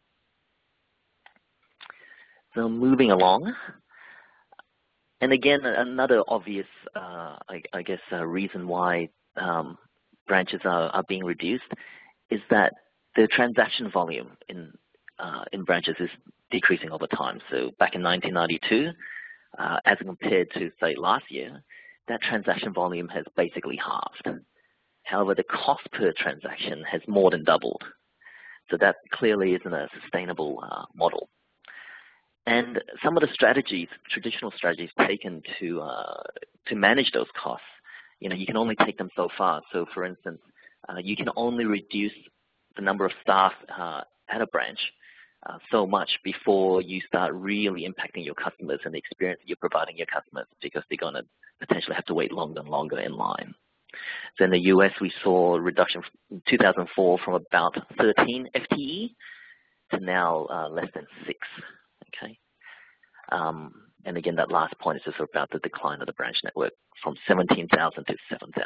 So moving along. And again, another obvious, I guess, reason why branches are being reduced is that the transaction volume in branches is decreasing over time. So back in 1992, as compared to, say, last year, that transaction volume has basically halved. However, the cost per transaction has more than doubled. So that clearly isn't a sustainable model. And some of the strategies, traditional strategies taken to manage those costs, you can only take them so far. So for instance, you can only reduce the number of staff at a branch so much before you start really impacting your customers and the experience that you're providing your customers, because they're going to potentially have to wait longer and longer in line. So in the US, we saw a reduction in 2004 from about 13 FTE to now less than 6. Okay. And again, that last point is just about the decline of the branch network from 17,000 to 7,000.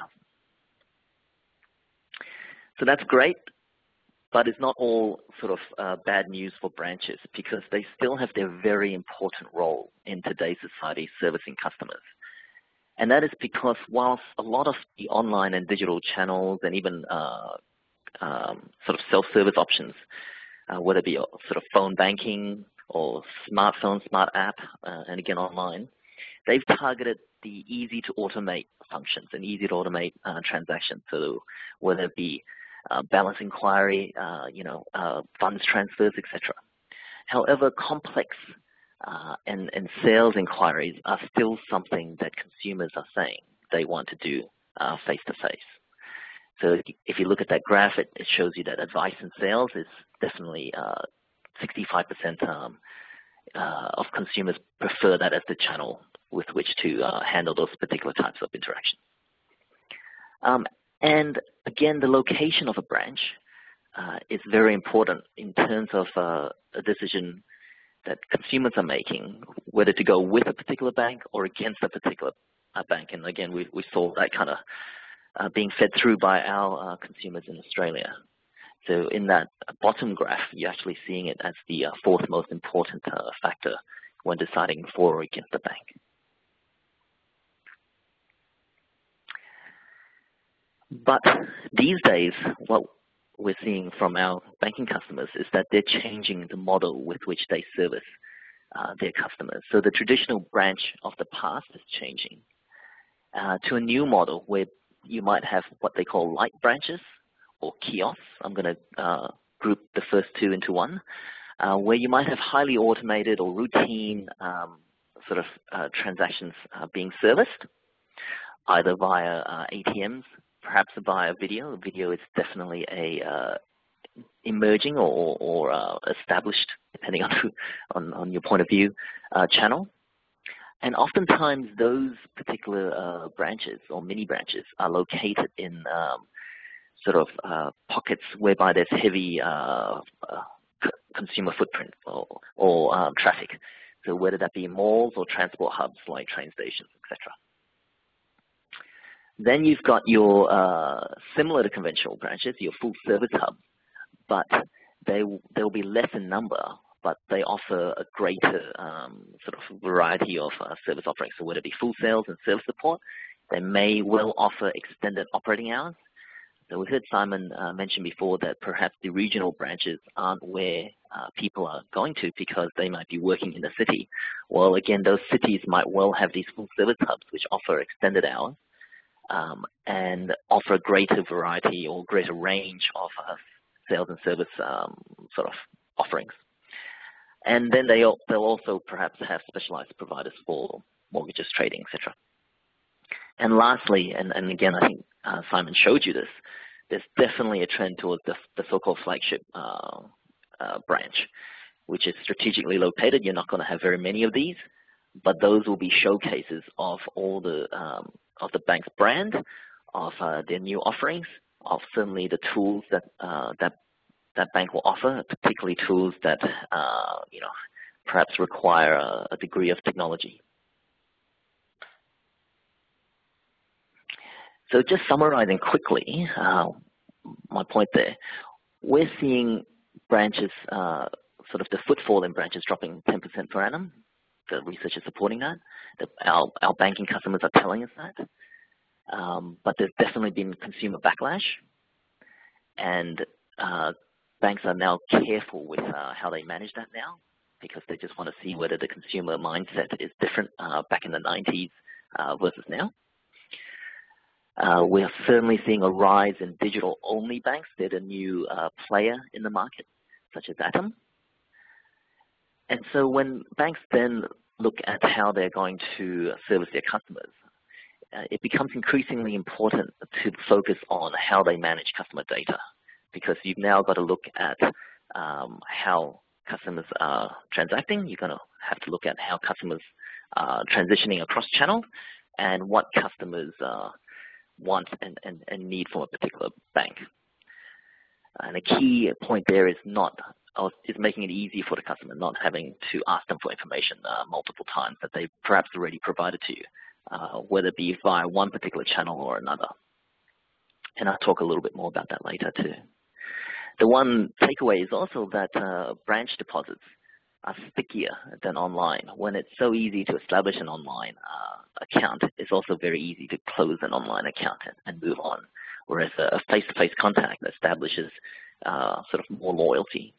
So that's great, but it's not all sort of bad news for branches, because they still have their very important role in today's society servicing customers. And that is because whilst a lot of the online and digital channels and even sort of self-service options, whether it be sort of phone banking or smartphone, smart app, and again online, they've targeted the easy to automate functions and easy to automate transactions. So whether it be balance inquiry, funds transfers, etc. However, complex and sales inquiries are still something that consumers are saying they want to do face-to-face. So if you look at that graph, it shows you that advice and sales is definitely 65% of consumers prefer that as the channel with which to handle those particular types of interactions. And again, the location of a branch is very important in terms of a decision that consumers are making, whether to go with a particular bank or against a particular bank. And again, we saw that kind of being fed through by our consumers in Australia. So in that bottom graph, you're actually seeing it as the fourth most important factor when deciding for or against a bank. But these days, what we're seeing from our banking customers is that they're changing the model with which they service their customers. So the traditional branch of the past is changing to a new model where you might have what they call light branches or kiosks. I'm going to group the first two into one, where you might have highly automated or routine sort of transactions being serviced, either via ATMs, perhaps via video. Video is definitely a emerging or established, depending on your point of view, channel. And oftentimes those particular branches or mini branches are located in sort of pockets whereby there's heavy consumer footprint or traffic. So whether that be malls or transport hubs like train stations, etc. Then you've got your similar to conventional branches, your full service hubs, but they'll be less in number, but they offer a greater sort of variety of service offerings. So whether it be full sales and service support, they may well offer extended operating hours. So we heard Simon mention before that perhaps the regional branches aren't where people are going to because they might be working in the city. Well, again, those cities might well have these full service hubs which offer extended hours. and offer a greater variety or greater range of sales and service sort of offerings. And then they'll also perhaps have specialized providers for mortgages, trading, etc. And lastly, and again, I think Simon showed you this, there's definitely a trend towards the so-called flagship branch, which is strategically located. You're not going to have very many of these, but those will be showcases of all the bank's brand, of their new offerings, of certainly the tools that that bank will offer, particularly tools that perhaps require a degree of technology. So just summarizing quickly my point there, we're seeing branches, sort of the footfall in branches dropping 10% per annum. The research is supporting that. Our banking customers are telling us that. But there's definitely been consumer backlash, and banks are now careful with how they manage that now, because they just want to see whether the consumer mindset is different back in the 90s versus now. We are certainly seeing a rise in digital-only banks. They're the new player in the market, such as Atom. And so when banks then look at how they're going to service their customers, it becomes increasingly important to focus on how they manage customer data, because you've now got to look at how customers are transacting. You're going to have to look at how customers are transitioning across channels and what customers want and need from a particular bank. And a key point there is making it easy for the customer, not having to ask them for information multiple times that they've perhaps already provided to you, whether it be via one particular channel or another. And I'll talk a little bit more about that later too. The one takeaway is also that branch deposits are stickier than online. When it's so easy to establish an online account, it's also very easy to close an online account and move on, whereas a face-to-face contact establishes sort of more loyalty.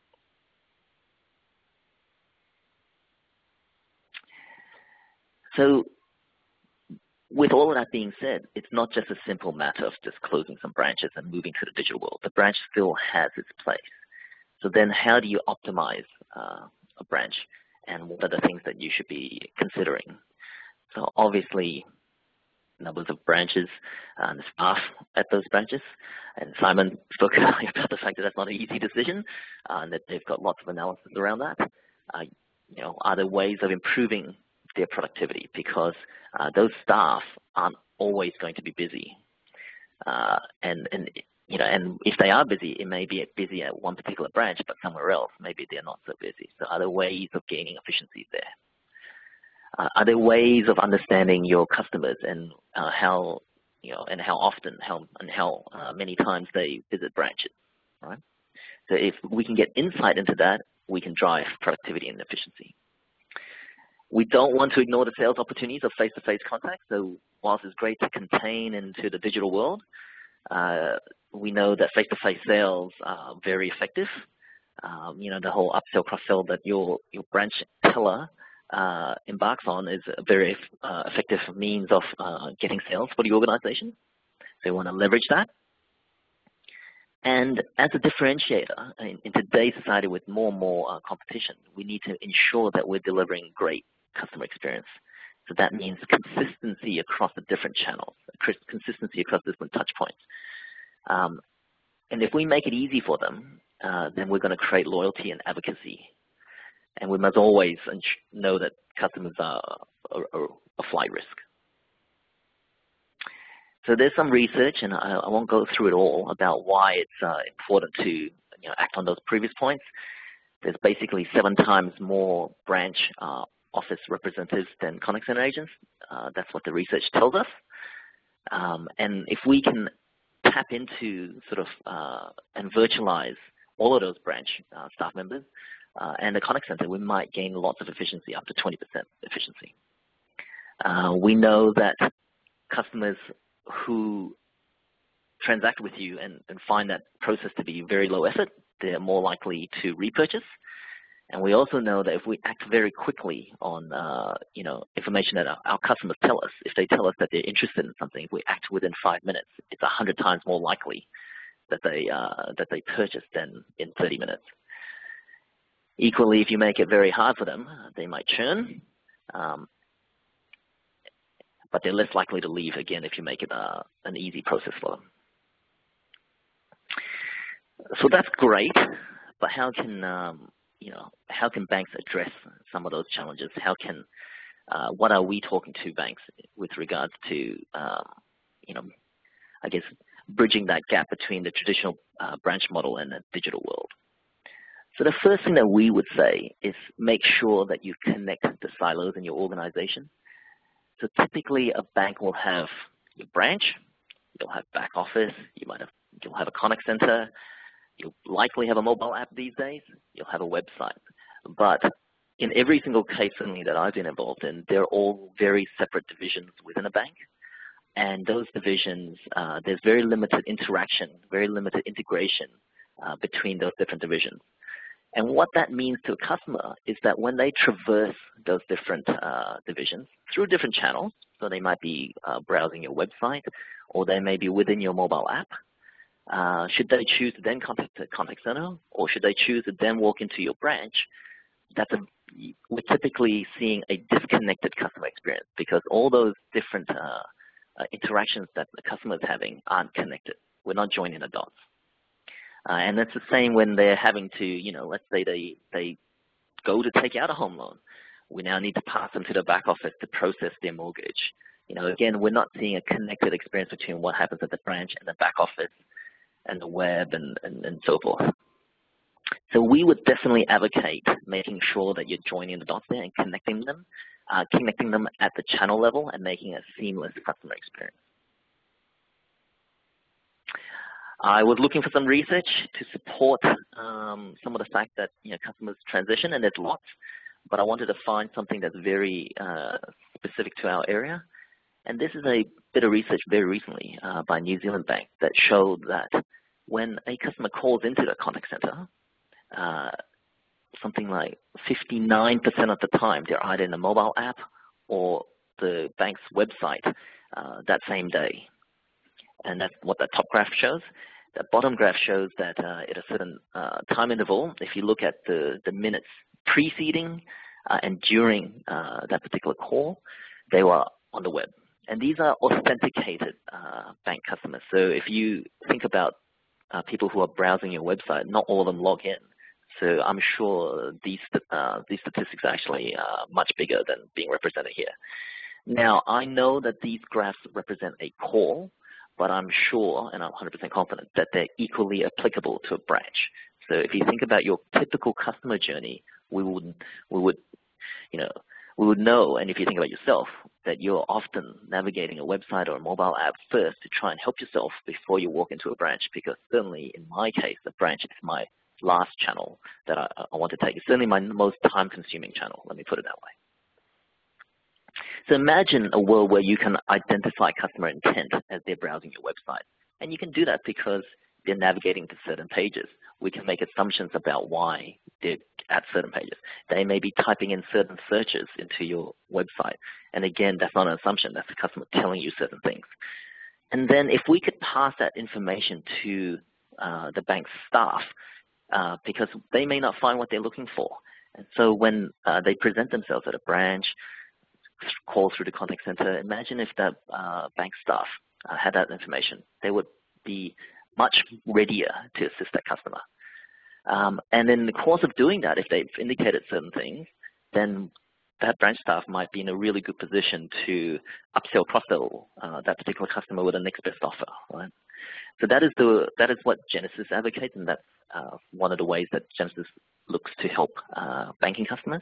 So with all of that being said, it's not just a simple matter of just closing some branches and moving to the digital world. The branch still has its place. So then how do you optimize a branch, and what are the things that you should be considering? So obviously, numbers of branches and the staff at those branches. And Simon spoke earlier about the fact that that's not an easy decision, and that they've got lots of analysis around that. Are there ways of improving their productivity, because those staff aren't always going to be busy, and if they are busy, it may be busy at one particular branch, but somewhere else maybe they're not so busy. So are there ways of gaining efficiencies there? Are there ways of understanding your customers and how often, how many times they visit branches, right? So if we can get insight into that, we can drive productivity and efficiency. We don't want to ignore the sales opportunities of face-to-face contact. So whilst it's great to contain into the digital world, we know that face-to-face sales are very effective. The whole upsell, cross-sell that your branch teller embarks on is a very effective means of getting sales for the organization. So we want to leverage that. And as a differentiator, in today's society with more and more competition, we need to ensure that we're delivering great customer experience. So that means consistency across the different channels, consistency across different touch points. And if we make it easy for them, then we're going to create loyalty and advocacy. And we must always know that customers are a flight risk. So there's some research, and I won't go through it all, about why it's important to act on those previous points. There's basically 7 times more branch office representatives than contact center agents. That's what the research tells us. And if we can tap into sort of and virtualize all of those branch staff members and the contact center, we might gain lots of efficiency, up to 20% efficiency. We know that customers who transact with you and find that process to be very low effort, they're more likely to repurchase. And we also know that if we act very quickly on information that our customers tell us, if they tell us that they're interested in something, if we act within 5 minutes, it's 100 times more likely that they purchase than in 30 minutes. Equally, if you make it very hard for them, they might churn, but they're less likely to leave again if you make it an easy process for them. So that's great, but how can how can banks address some of those challenges? What are we talking to banks with regards to I guess bridging that gap between the traditional branch model and the digital world? So the first thing that we would say is make sure that you connect the silos in your organization. So typically a bank will have your branch, you'll have back office, you'll have a contact center, you'll likely have a mobile app these days, you'll have a website. But in every single case certainly that I've been involved in, they're all very separate divisions within a bank. And those divisions, there's very limited interaction, very limited integration between those different divisions. And what that means to a customer is that when they traverse those different divisions through different channels, so they might be browsing your website, or they may be within your mobile app, should they choose to then contact the contact center, or should they choose to then walk into your branch, we're typically seeing a disconnected customer experience because all those different interactions that the customer is having aren't connected. We're not joining the dots. And that's the same when they're having to, let's say they go to take out a home loan. We now need to pass them to the back office to process their mortgage. Again, we're not seeing a connected experience between what happens at the branch and the back office and the web and so forth. So we would definitely advocate making sure that you're joining the dots there and connecting them at the channel level and making a seamless customer experience. I was looking for some research to support some of the fact that customers transition, and there's lots, but I wanted to find something that's very specific to our area. And this is a bit of research very recently by New Zealand Bank that showed that when a customer calls into the contact center, something like 59% of the time they're either in the mobile app or the bank's website that same day. And that's what that top graph shows. The bottom graph shows that at a certain time interval, if you look at the minutes preceding and during that particular call, they were on the web. And these are authenticated bank customers. So if you think about people who are browsing your website, not all of them log in. So I'm sure these statistics are actually much bigger than being represented here. Now, I know that these graphs represent a call, but I'm sure, and I'm 100% confident, that they're equally applicable to a branch. So if you think about your typical customer journey, we would know, and if you think about yourself, that you're often navigating a website or a mobile app first to try and help yourself before you walk into a branch, because certainly in my case, the branch is my last channel that I want to take. It's certainly my most time-consuming channel, let me put it that way. So imagine a world where you can identify customer intent as they're browsing your website. And you can do that because they're navigating to certain pages. We can make assumptions about why they're at certain pages. They may be typing in certain searches into your website. And again, that's not an assumption. That's the customer telling you certain things. And then if we could pass that information to the bank's staff, because they may not find what they're looking for. And so when they present themselves at a branch, call through the contact center, imagine if that bank staff had that information. They would be much readier to assist that customer. And in the course of doing that, if they've indicated certain things, then that branch staff might be in a really good position to upsell, cross-sell that particular customer with the next best offer, right? So that is what Genesis advocates, and that's one of the ways that Genesis looks to help banking customers.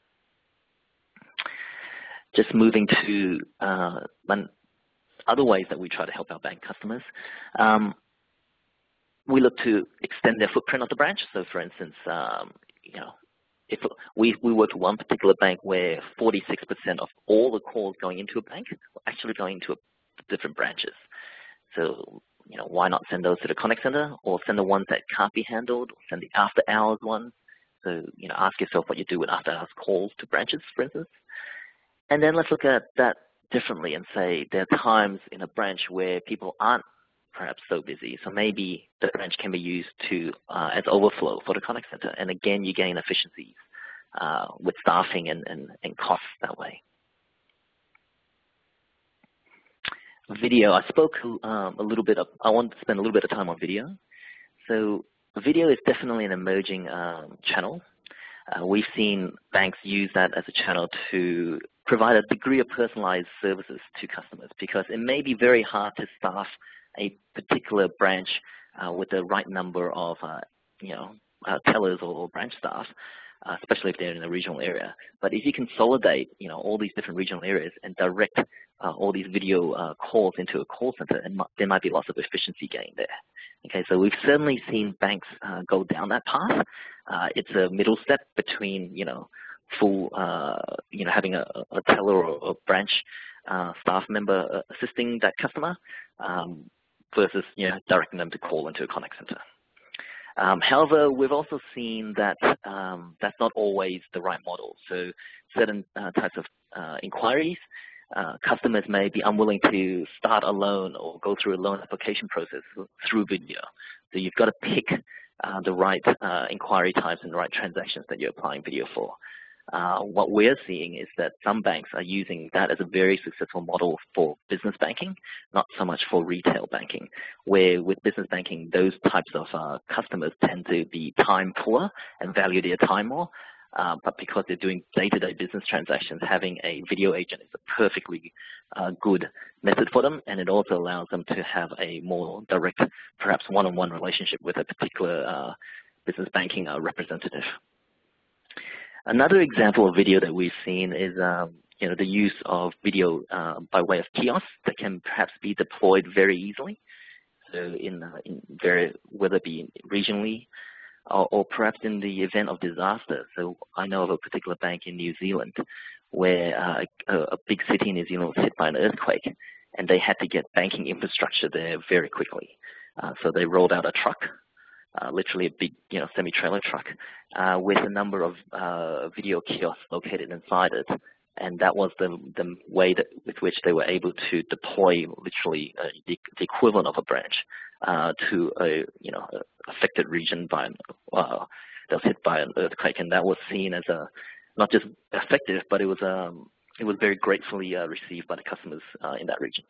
Just moving to other ways that we try to help our bank customers. We look to extend their footprint of the branch. So for instance, if we work with one particular bank where 46% of all the calls going into a bank are actually going to different branches. So why not send those to the contact center, or send the ones that can't be handled, or send the after hours ones. So, ask yourself what you do with after-hours calls to branches, for instance. And then let's look at that differently and say there are times in a branch where people aren't perhaps so busy. So maybe the branch can be used as overflow for the contact center. And again, you gain efficiencies with staffing and costs that way. Video, I spoke a little bit of, I want to spend a little bit of time on video. So video is definitely an emerging channel. We've seen banks use that as a channel to provide a degree of personalized services to customers, because it may be very hard to staff a particular branch with the right number of tellers or branch staff, especially if they're in a regional area. But if you consolidate all these different regional areas and direct all these video calls into a call center, and there might be lots of efficiency gain there. Okay, so we've certainly seen banks go down that path. It's a middle step between full having a teller or a branch staff member assisting that customer versus directing them to call into a contact center. However, we've also seen that that's not always the right model. So certain types of inquiries, customers may be unwilling to start a loan or go through a loan application process through video. So you've got to pick the right inquiry types and the right transactions that you're applying video for. What we're seeing is that some banks are using that as a very successful model for business banking, not so much for retail banking, where with business banking, those types of customers tend to be time poor and value their time more. But because they're doing day-to-day business transactions, having a video agent is a perfectly good method for them, and it also allows them to have a more direct, perhaps one-on-one relationship with a particular business banking representative. Another example of video that we've seen is the use of video by way of kiosks that can perhaps be deployed very easily. So whether it be regionally or perhaps in the event of disaster. So I know of a particular bank in New Zealand where a big city in New Zealand was hit by an earthquake, and they had to get banking infrastructure there very quickly. So they rolled out a truck, literally a big semi-trailer truck, with a number of video kiosks located inside it. And that was the way with which they were able to deploy literally the equivalent of a branch to a affected region that was hit by an earthquake. And that was seen as not just effective, but it was very gratefully received by the customers in that region.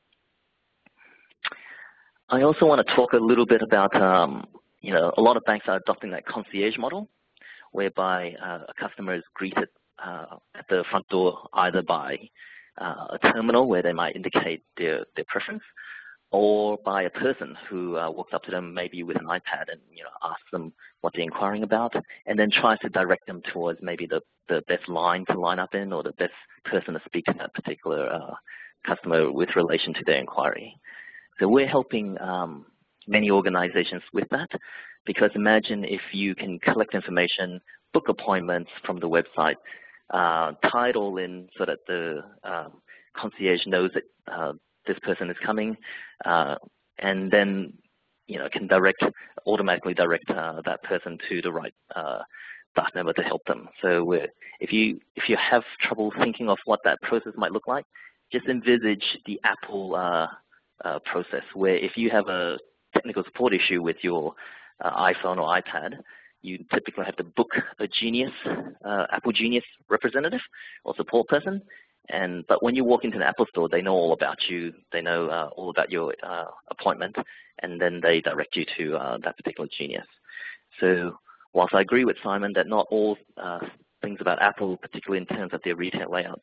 I also want to talk a little bit about a lot of banks are adopting that concierge model, whereby a customer is greeted at the front door either by a terminal where they might indicate their preference, or by a person who walks up to them maybe with an iPad and asks them what they're inquiring about, and then tries to direct them towards maybe the best line to line up in, or the best person to speak to that particular customer with relation to their inquiry. So we're helping many organizations with that, because imagine if you can collect information, book appointments from the website, tie it all in so that the concierge knows that this person is coming, and then can automatically direct that person to the right staff member to help them. So if you have trouble thinking of what that process might look like, just envisage the Apple process, where if you have a technical support issue with your iPhone or iPad, you typically have to book a Genius, Apple Genius representative or support person. But when you walk into an Apple store, they know all about you. They know all about your appointment, and then they direct you to that particular Genius. So whilst I agree with Simon that not all things about Apple, particularly in terms of their retail layout,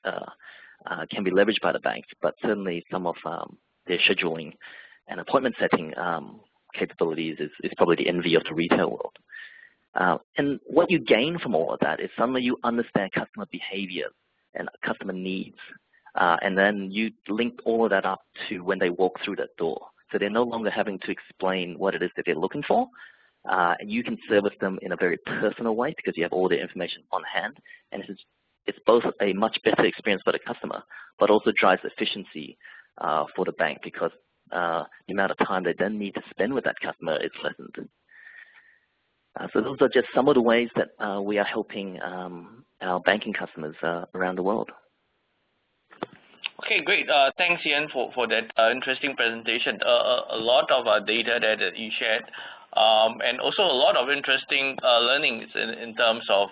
can be leveraged by the banks, but certainly some of their scheduling and appointment setting capabilities is probably the envy of the retail world. And what you gain from all of that is suddenly you understand customer behavior and customer needs, and then you link all of that up to when they walk through that door. So they're no longer having to explain what it is that they're looking for, and you can service them in a very personal way because you have all their information on hand, and it's both a much better experience for the customer, but also drives efficiency for the bank, because the amount of time they then need to spend with that customer is lessened. So those are just some of the ways that we are helping our banking customers around the world. Okay, great. Thanks, Ian, for that interesting presentation. A lot of data that you shared, and also a lot of interesting learnings in terms of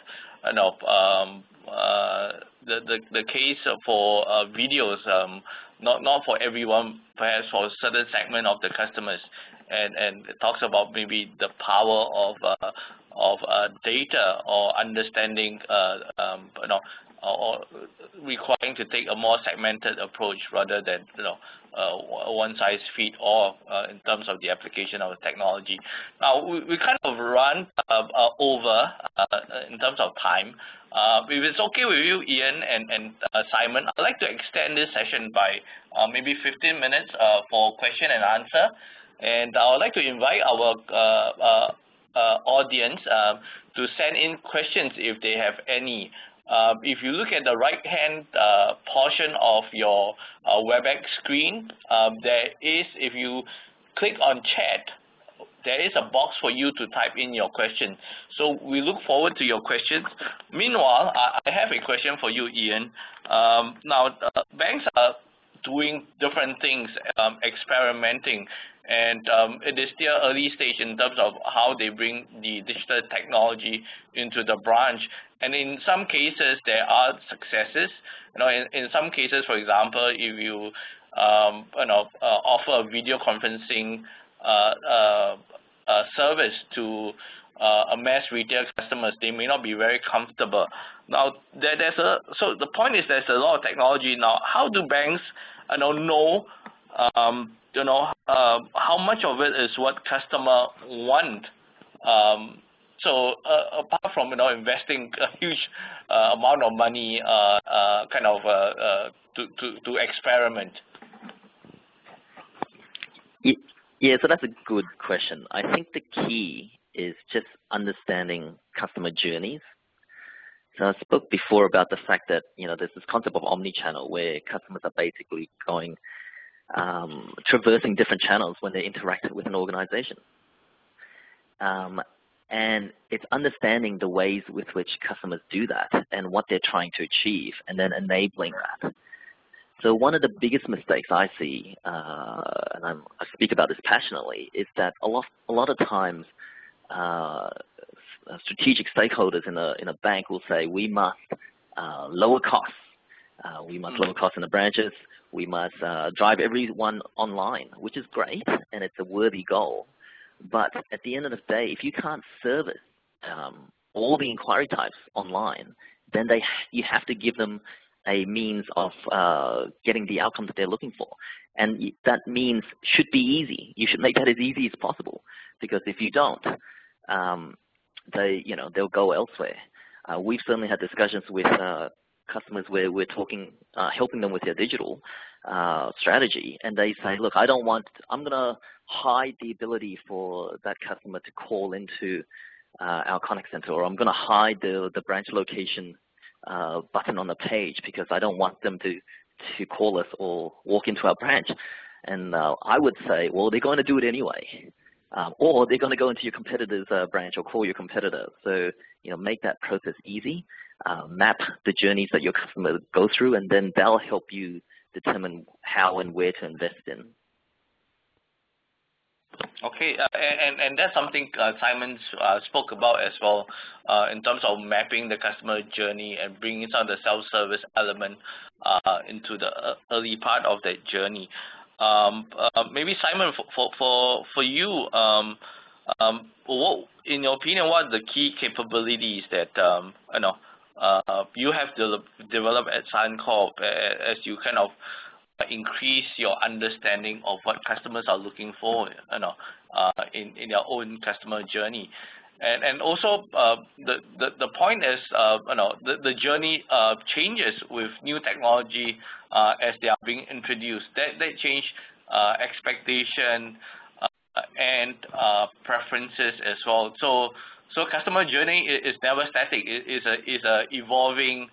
the case for videos. Not for everyone, perhaps for a certain segment of the customers, and it talks about maybe the power of data or understanding or requiring to take a more segmented approach rather than one size fit all in terms of the application of technology. Now we kind of run over in terms of time. If it's okay with you, Ian and Simon, I'd like to extend this session by maybe 15 minutes for question and answer, and I would like to invite our audience to send in questions if they have any. If you look at the right-hand portion of your WebEx screen, there is, if you click on chat, there is a box for you to type in your question. So we look forward to your questions. Meanwhile, I have a question for you, Ian. Now, banks are doing different things, experimenting, and it is still early stage in terms of how they bring the digital technology into the branch. And in some cases, there are successes. In some cases, for example, if you offer a video conferencing service to a mass retail customers, they may not be very comfortable. Now, so the point is there's a lot of technology now. How do banks know how much of it is what customer want? So apart from investing a huge amount of money, to experiment. Yeah, so that's a good question. I think the key is just understanding customer journeys. So I spoke before about the fact that there's this concept of omni-channel where customers are basically traversing different channels when they interact with an organization. And it's understanding the ways with which customers do that and what they're trying to achieve, and then enabling that. So one of the biggest mistakes I see, and I speak about this passionately, is that a lot of times strategic stakeholders in a bank will say we must lower costs. We must lower costs in the branches. We must drive everyone online, which is great, and it's a worthy goal. But at the end of the day, if you can't service all the inquiry types online, then you have to give them a means of getting the outcome that they're looking for. And that means should be easy. You should make that as easy as possible, because if you don't, they'll go elsewhere. We've certainly had discussions with customers where we're helping them with their digital strategy, and they say, look, I'm going to hide the ability for that customer to call into our contact center, or I'm going to hide the branch location button on the page because I don't want them to call us or walk into our branch. And I would say, well, they're going to do it anyway. Or they're going to go into your competitor's branch or call your competitor. So, make that process easy, map the journeys that your customer go through, and then they'll help you determine how and where to invest in. Okay, and that's something Simon spoke about as well, in terms of mapping the customer journey and bringing some of the self-service element into the early part of that journey. Maybe Simon, for you, what, in your opinion, what are the key capabilities that you have developed at Suncorp as you kind of increase your understanding of what customers are looking for, in their own customer journey, and also the point is, the journey changes with new technology as they are being introduced. That change expectation and preferences as well. So customer journey is never static. It is a evolving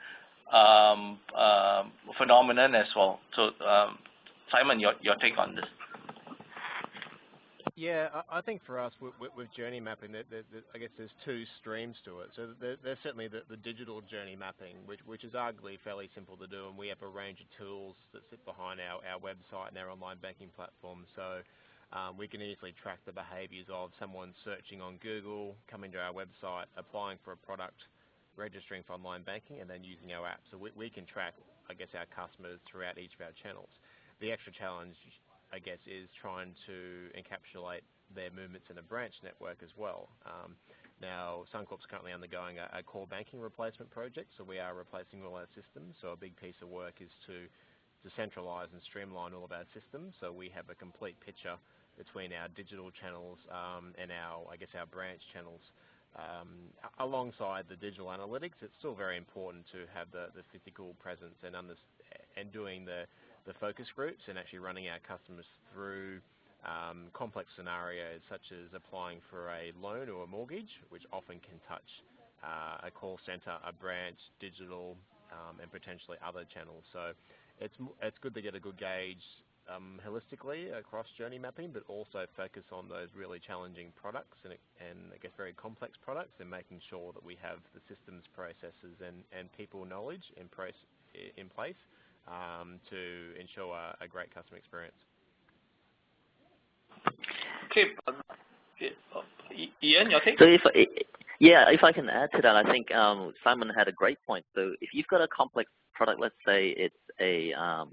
phenomenon as well. So Simon, your take on this? Yeah, I think for us with journey mapping, I guess there's two streams to it. So there's certainly the digital journey mapping, which is arguably fairly simple to do, and we have a range of tools that sit behind our website and our online banking platform. So we can easily track the behaviours of someone searching on Google, coming to our website, applying for a product, registering for online banking, and then using our app. So we can track, I guess, our customers throughout each of our channels. The extra challenge, I guess, is trying to encapsulate their movements in a branch network as well. Now, Suncorp's currently undergoing a core banking replacement project, so we are replacing all our systems. So a big piece of work is to centralise and streamline all of our systems, so we have a complete picture between our digital channels and our branch channels. Alongside the digital analytics, it's still very important to have the physical presence and doing the focus groups and actually running our customers through complex scenarios such as applying for a loan or a mortgage, which often can touch a call centre, a branch, digital, and potentially other channels. So it's good to get a good gauge holistically across journey mapping, but also focus on those really challenging products and I guess very complex products, and making sure that we have the systems, processes, and people knowledge in place to ensure a great customer experience. Okay, Ian, your take? So if I can add to that, I think Simon had a great point. So if you've got a complex product, let's say it's a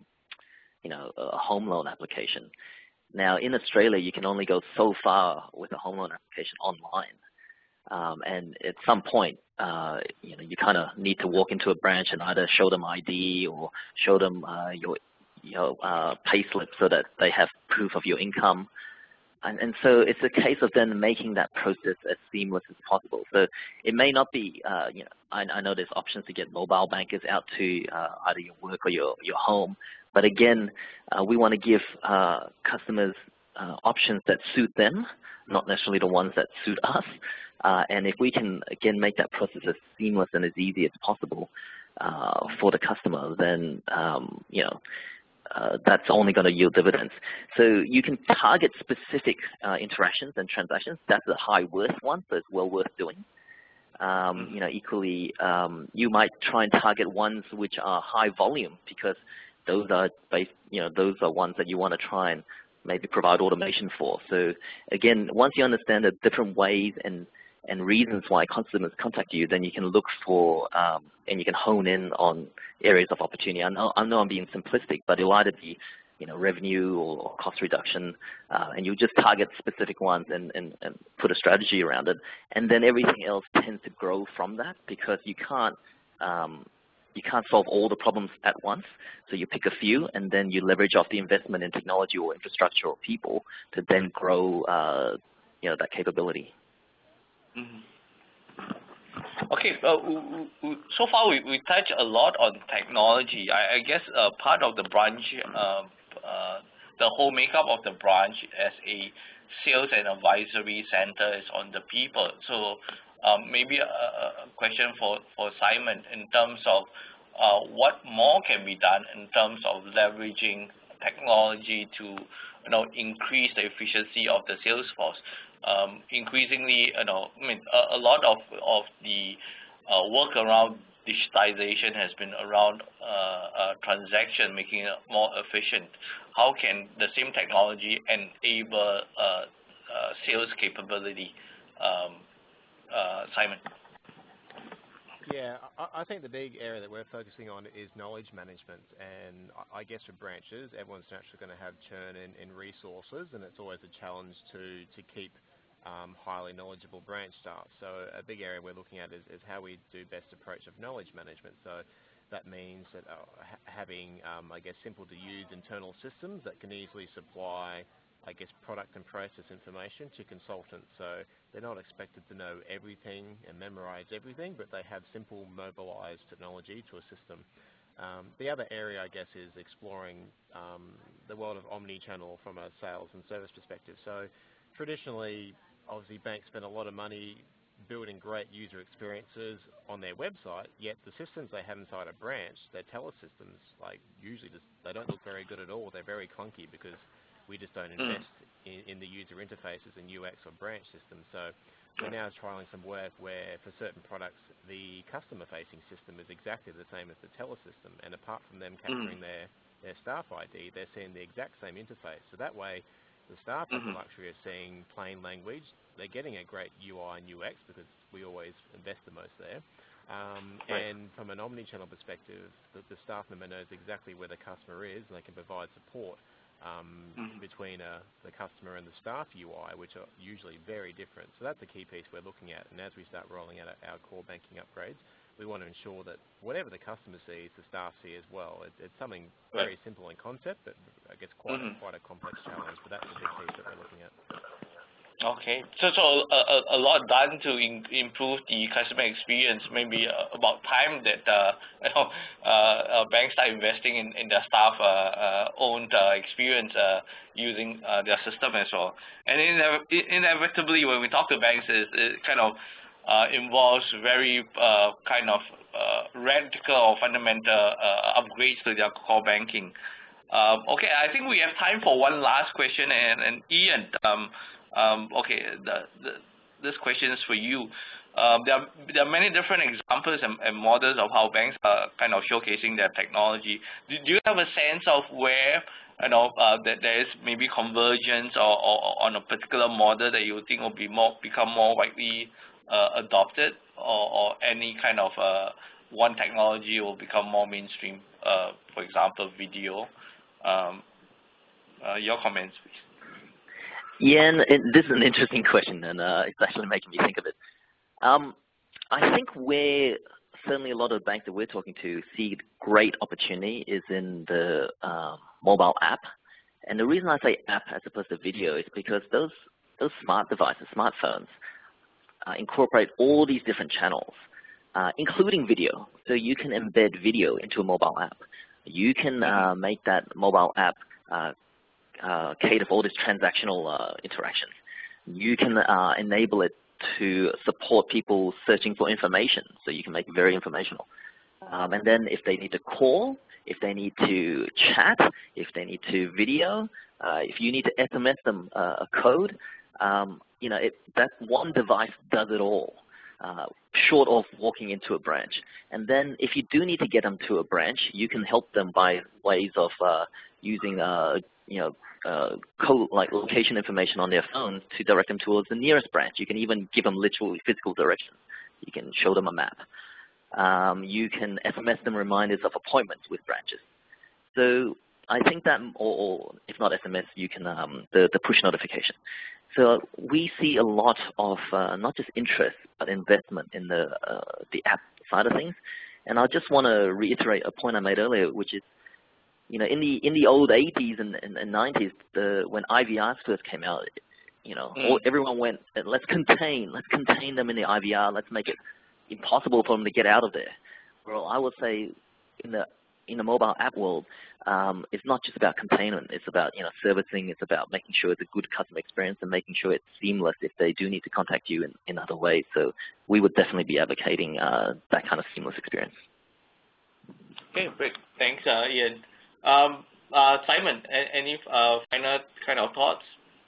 home loan application. Now in Australia, you can only go so far with a home loan application online, and at some point, you kind of need to walk into a branch and either show them ID or show them your payslip so that they have proof of your income. And so it's a case of then making that process as seamless as possible. So it may not be, I know there's options to get mobile bankers out to either your work or your home. But again, we want to give customers options that suit them, not necessarily the ones that suit us. And if we can, again, make that process as seamless and as easy as possible for the customer, then, that's only going to yield dividends. So you can target specific interactions and transactions. That's a high worth one, so it's well worth doing. Equally, you might try and target ones which are high volume, because those are those are ones that you want to try and maybe provide automation for. So again, once you understand the different ways and reasons why customers contact you, then you can look for and you can hone in on areas of opportunity. I know I'm being simplistic, but it'll either be revenue or cost reduction, and you just target specific ones and put a strategy around it, and then everything else tends to grow from that, because you can't solve all the problems at once. So you pick a few, and then you leverage off the investment in technology or infrastructure or people to then grow that capability. Mm-hmm. Okay, so far we touched a lot on technology. I guess part of the branch, the whole makeup of the branch as a sales and advisory center is on the people. So maybe a question for Simon in terms of what more can be done in terms of leveraging technology to increase the efficiency of the sales force. Increasingly, a lot of the work around digitization has been around transaction, making it more efficient. How can the same technology enable sales capability, Simon? Yeah, I think the big area that we're focusing on is knowledge management, and I guess for branches, everyone's naturally going to have churn in resources, and it's always a challenge to keep highly knowledgeable branch staff. So a big area we're looking at is how we do best approach of knowledge management. So that means that having, simple to use internal systems that can easily supply, product and process information to consultants. So they're not expected to know everything and memorize everything, but they have simple mobilized technology to assist them. The other area, is exploring the world of omni-channel from a sales and service perspective. So traditionally, obviously, banks spend a lot of money building great user experiences on their website, yet the systems they have inside a branch, their teller systems, usually they don't look very good at all. They're very clunky because We just don't invest in the user interfaces and UX or branch systems. So we're now trialing some work where for certain products, the customer-facing system is exactly the same as the teller system. And apart from them capturing their staff ID, they're seeing the exact same interface. So that way, the staff have the luxury of seeing plain language. They're getting a great UI and UX because we always invest the most there. And from an omni-channel perspective, the staff member knows exactly where the customer is, and they can provide support between the customer and the staff UI, which are usually very different. So that's the key piece we're looking at. And as we start rolling out our core banking upgrades, we want to ensure that whatever the customer sees, the staff see as well. It's something very simple in concept, but I guess quite a complex challenge. But that's the big piece that we're looking at. Okay, so a lot done to improve the customer experience. Maybe about time that banks start investing in their staff owned experience using their system as well. And inevitably, when we talk to banks, it kind of involves very kind of radical or fundamental upgrades to their core banking. Okay, I think we have time for one last question, and Ian. Okay, this question is for you. There are many different examples and models of how banks are kind of showcasing their technology. Do you have a sense of where that there is maybe convergence or on a particular model that you think will become more widely adopted, or any kind of one technology will become more mainstream? For example, video. Your comments, please. Yeah, and this is an interesting question, and it's actually making me think of it. I think where certainly a lot of banks that we're talking to see great opportunity is in the mobile app. And the reason I say app as opposed to video is because those smart devices, smartphones, incorporate all these different channels, including video. So you can embed video into a mobile app. You can make that mobile app cater for all these transactional interactions. You can enable it to support people searching for information, so you can make it very informational. And then if they need to call, if they need to chat, if they need to video, if you need to SMS them a code, that one device does it all, short of walking into a branch. And then if you do need to get them to a branch, you can help them by ways of using code, like location information on their phone to direct them towards the nearest branch. You can even give them literally physical directions. You can show them a map. You can SMS them reminders of appointments with branches. So I think that, or if not SMS, you can the push notification. So we see a lot of not just interest but investment in the app side of things. And I just want to reiterate a point I made earlier, which is, in the old 80s and 90s, when IVRs first came out, everyone went, let's contain them in the IVR, let's make it impossible for them to get out of there. Well, I would say in the mobile app world, it's not just about containment. It's about servicing. It's about making sure it's a good customer experience and making sure it's seamless if they do need to contact you in other ways. So we would definitely be advocating that kind of seamless experience. Okay, great. Thanks, Ian. Simon, any final kind of thoughts?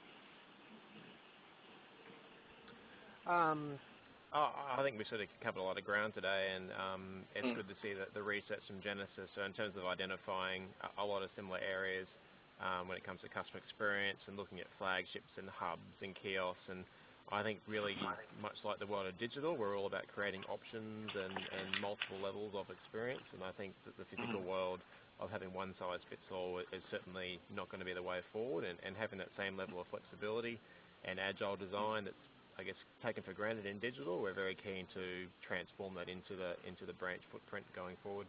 I think we sort of covered a lot of ground today, and it's good to see that the research from Genesis, so in terms of identifying a lot of similar areas when it comes to customer experience and looking at flagships and hubs and kiosks. And I think really much like the world of digital, we're all about creating options and multiple levels of experience. And I think that the physical world of having one size fits all is certainly not going to be the way forward, and having that same level of flexibility and agile design that's, I guess, taken for granted in digital, we're very keen to transform that into the branch footprint going forward.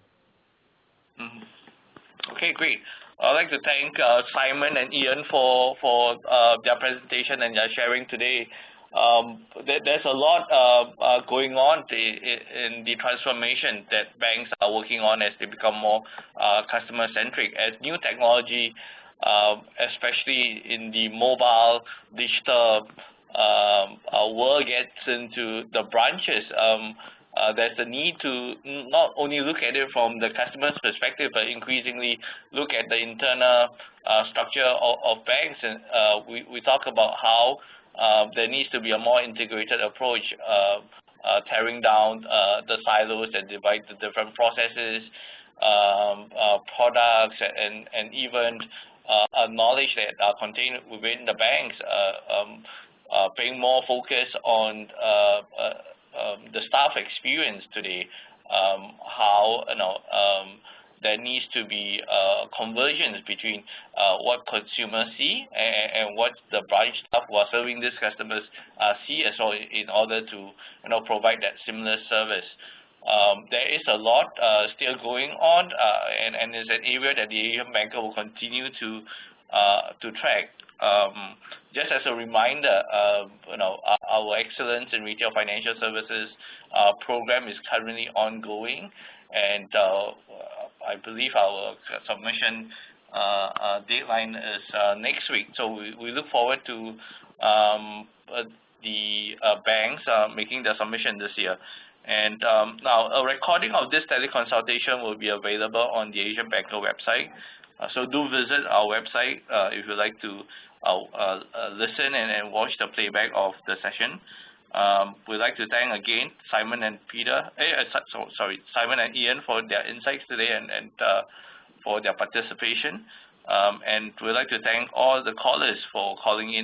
Okay, great. I'd like to thank Simon and Ian for their presentation and their sharing today. There's a lot going on in the transformation that banks are working on as they become more customer-centric. As new technology, especially in the mobile, digital world gets into the branches, there's a need to not only look at it from the customer's perspective, but increasingly look at the internal structure of banks. And we talk about how there needs to be a more integrated approach, tearing down the silos that divide the different processes, products, and even knowledge that are contained within the banks, paying more focus on the staff experience today, how there needs to be convergence between what consumers see and what the branch staff who are serving these customers see as well, in order to provide that similar service. There is a lot still going on, and it's an area that the Asian Banker will continue to track. Just as a reminder, our Excellence in Retail Financial Services program is currently ongoing, and I believe our submission deadline is next week. So we look forward to the banks making their submission this year. And now a recording of this teleconsultation will be available on the Asian Banker website. So do visit our website if you'd like to listen and watch the playback of the session. We'd like to thank again Simon and Simon and Ian for their insights today and for their participation. And we'd like to thank all the callers for calling in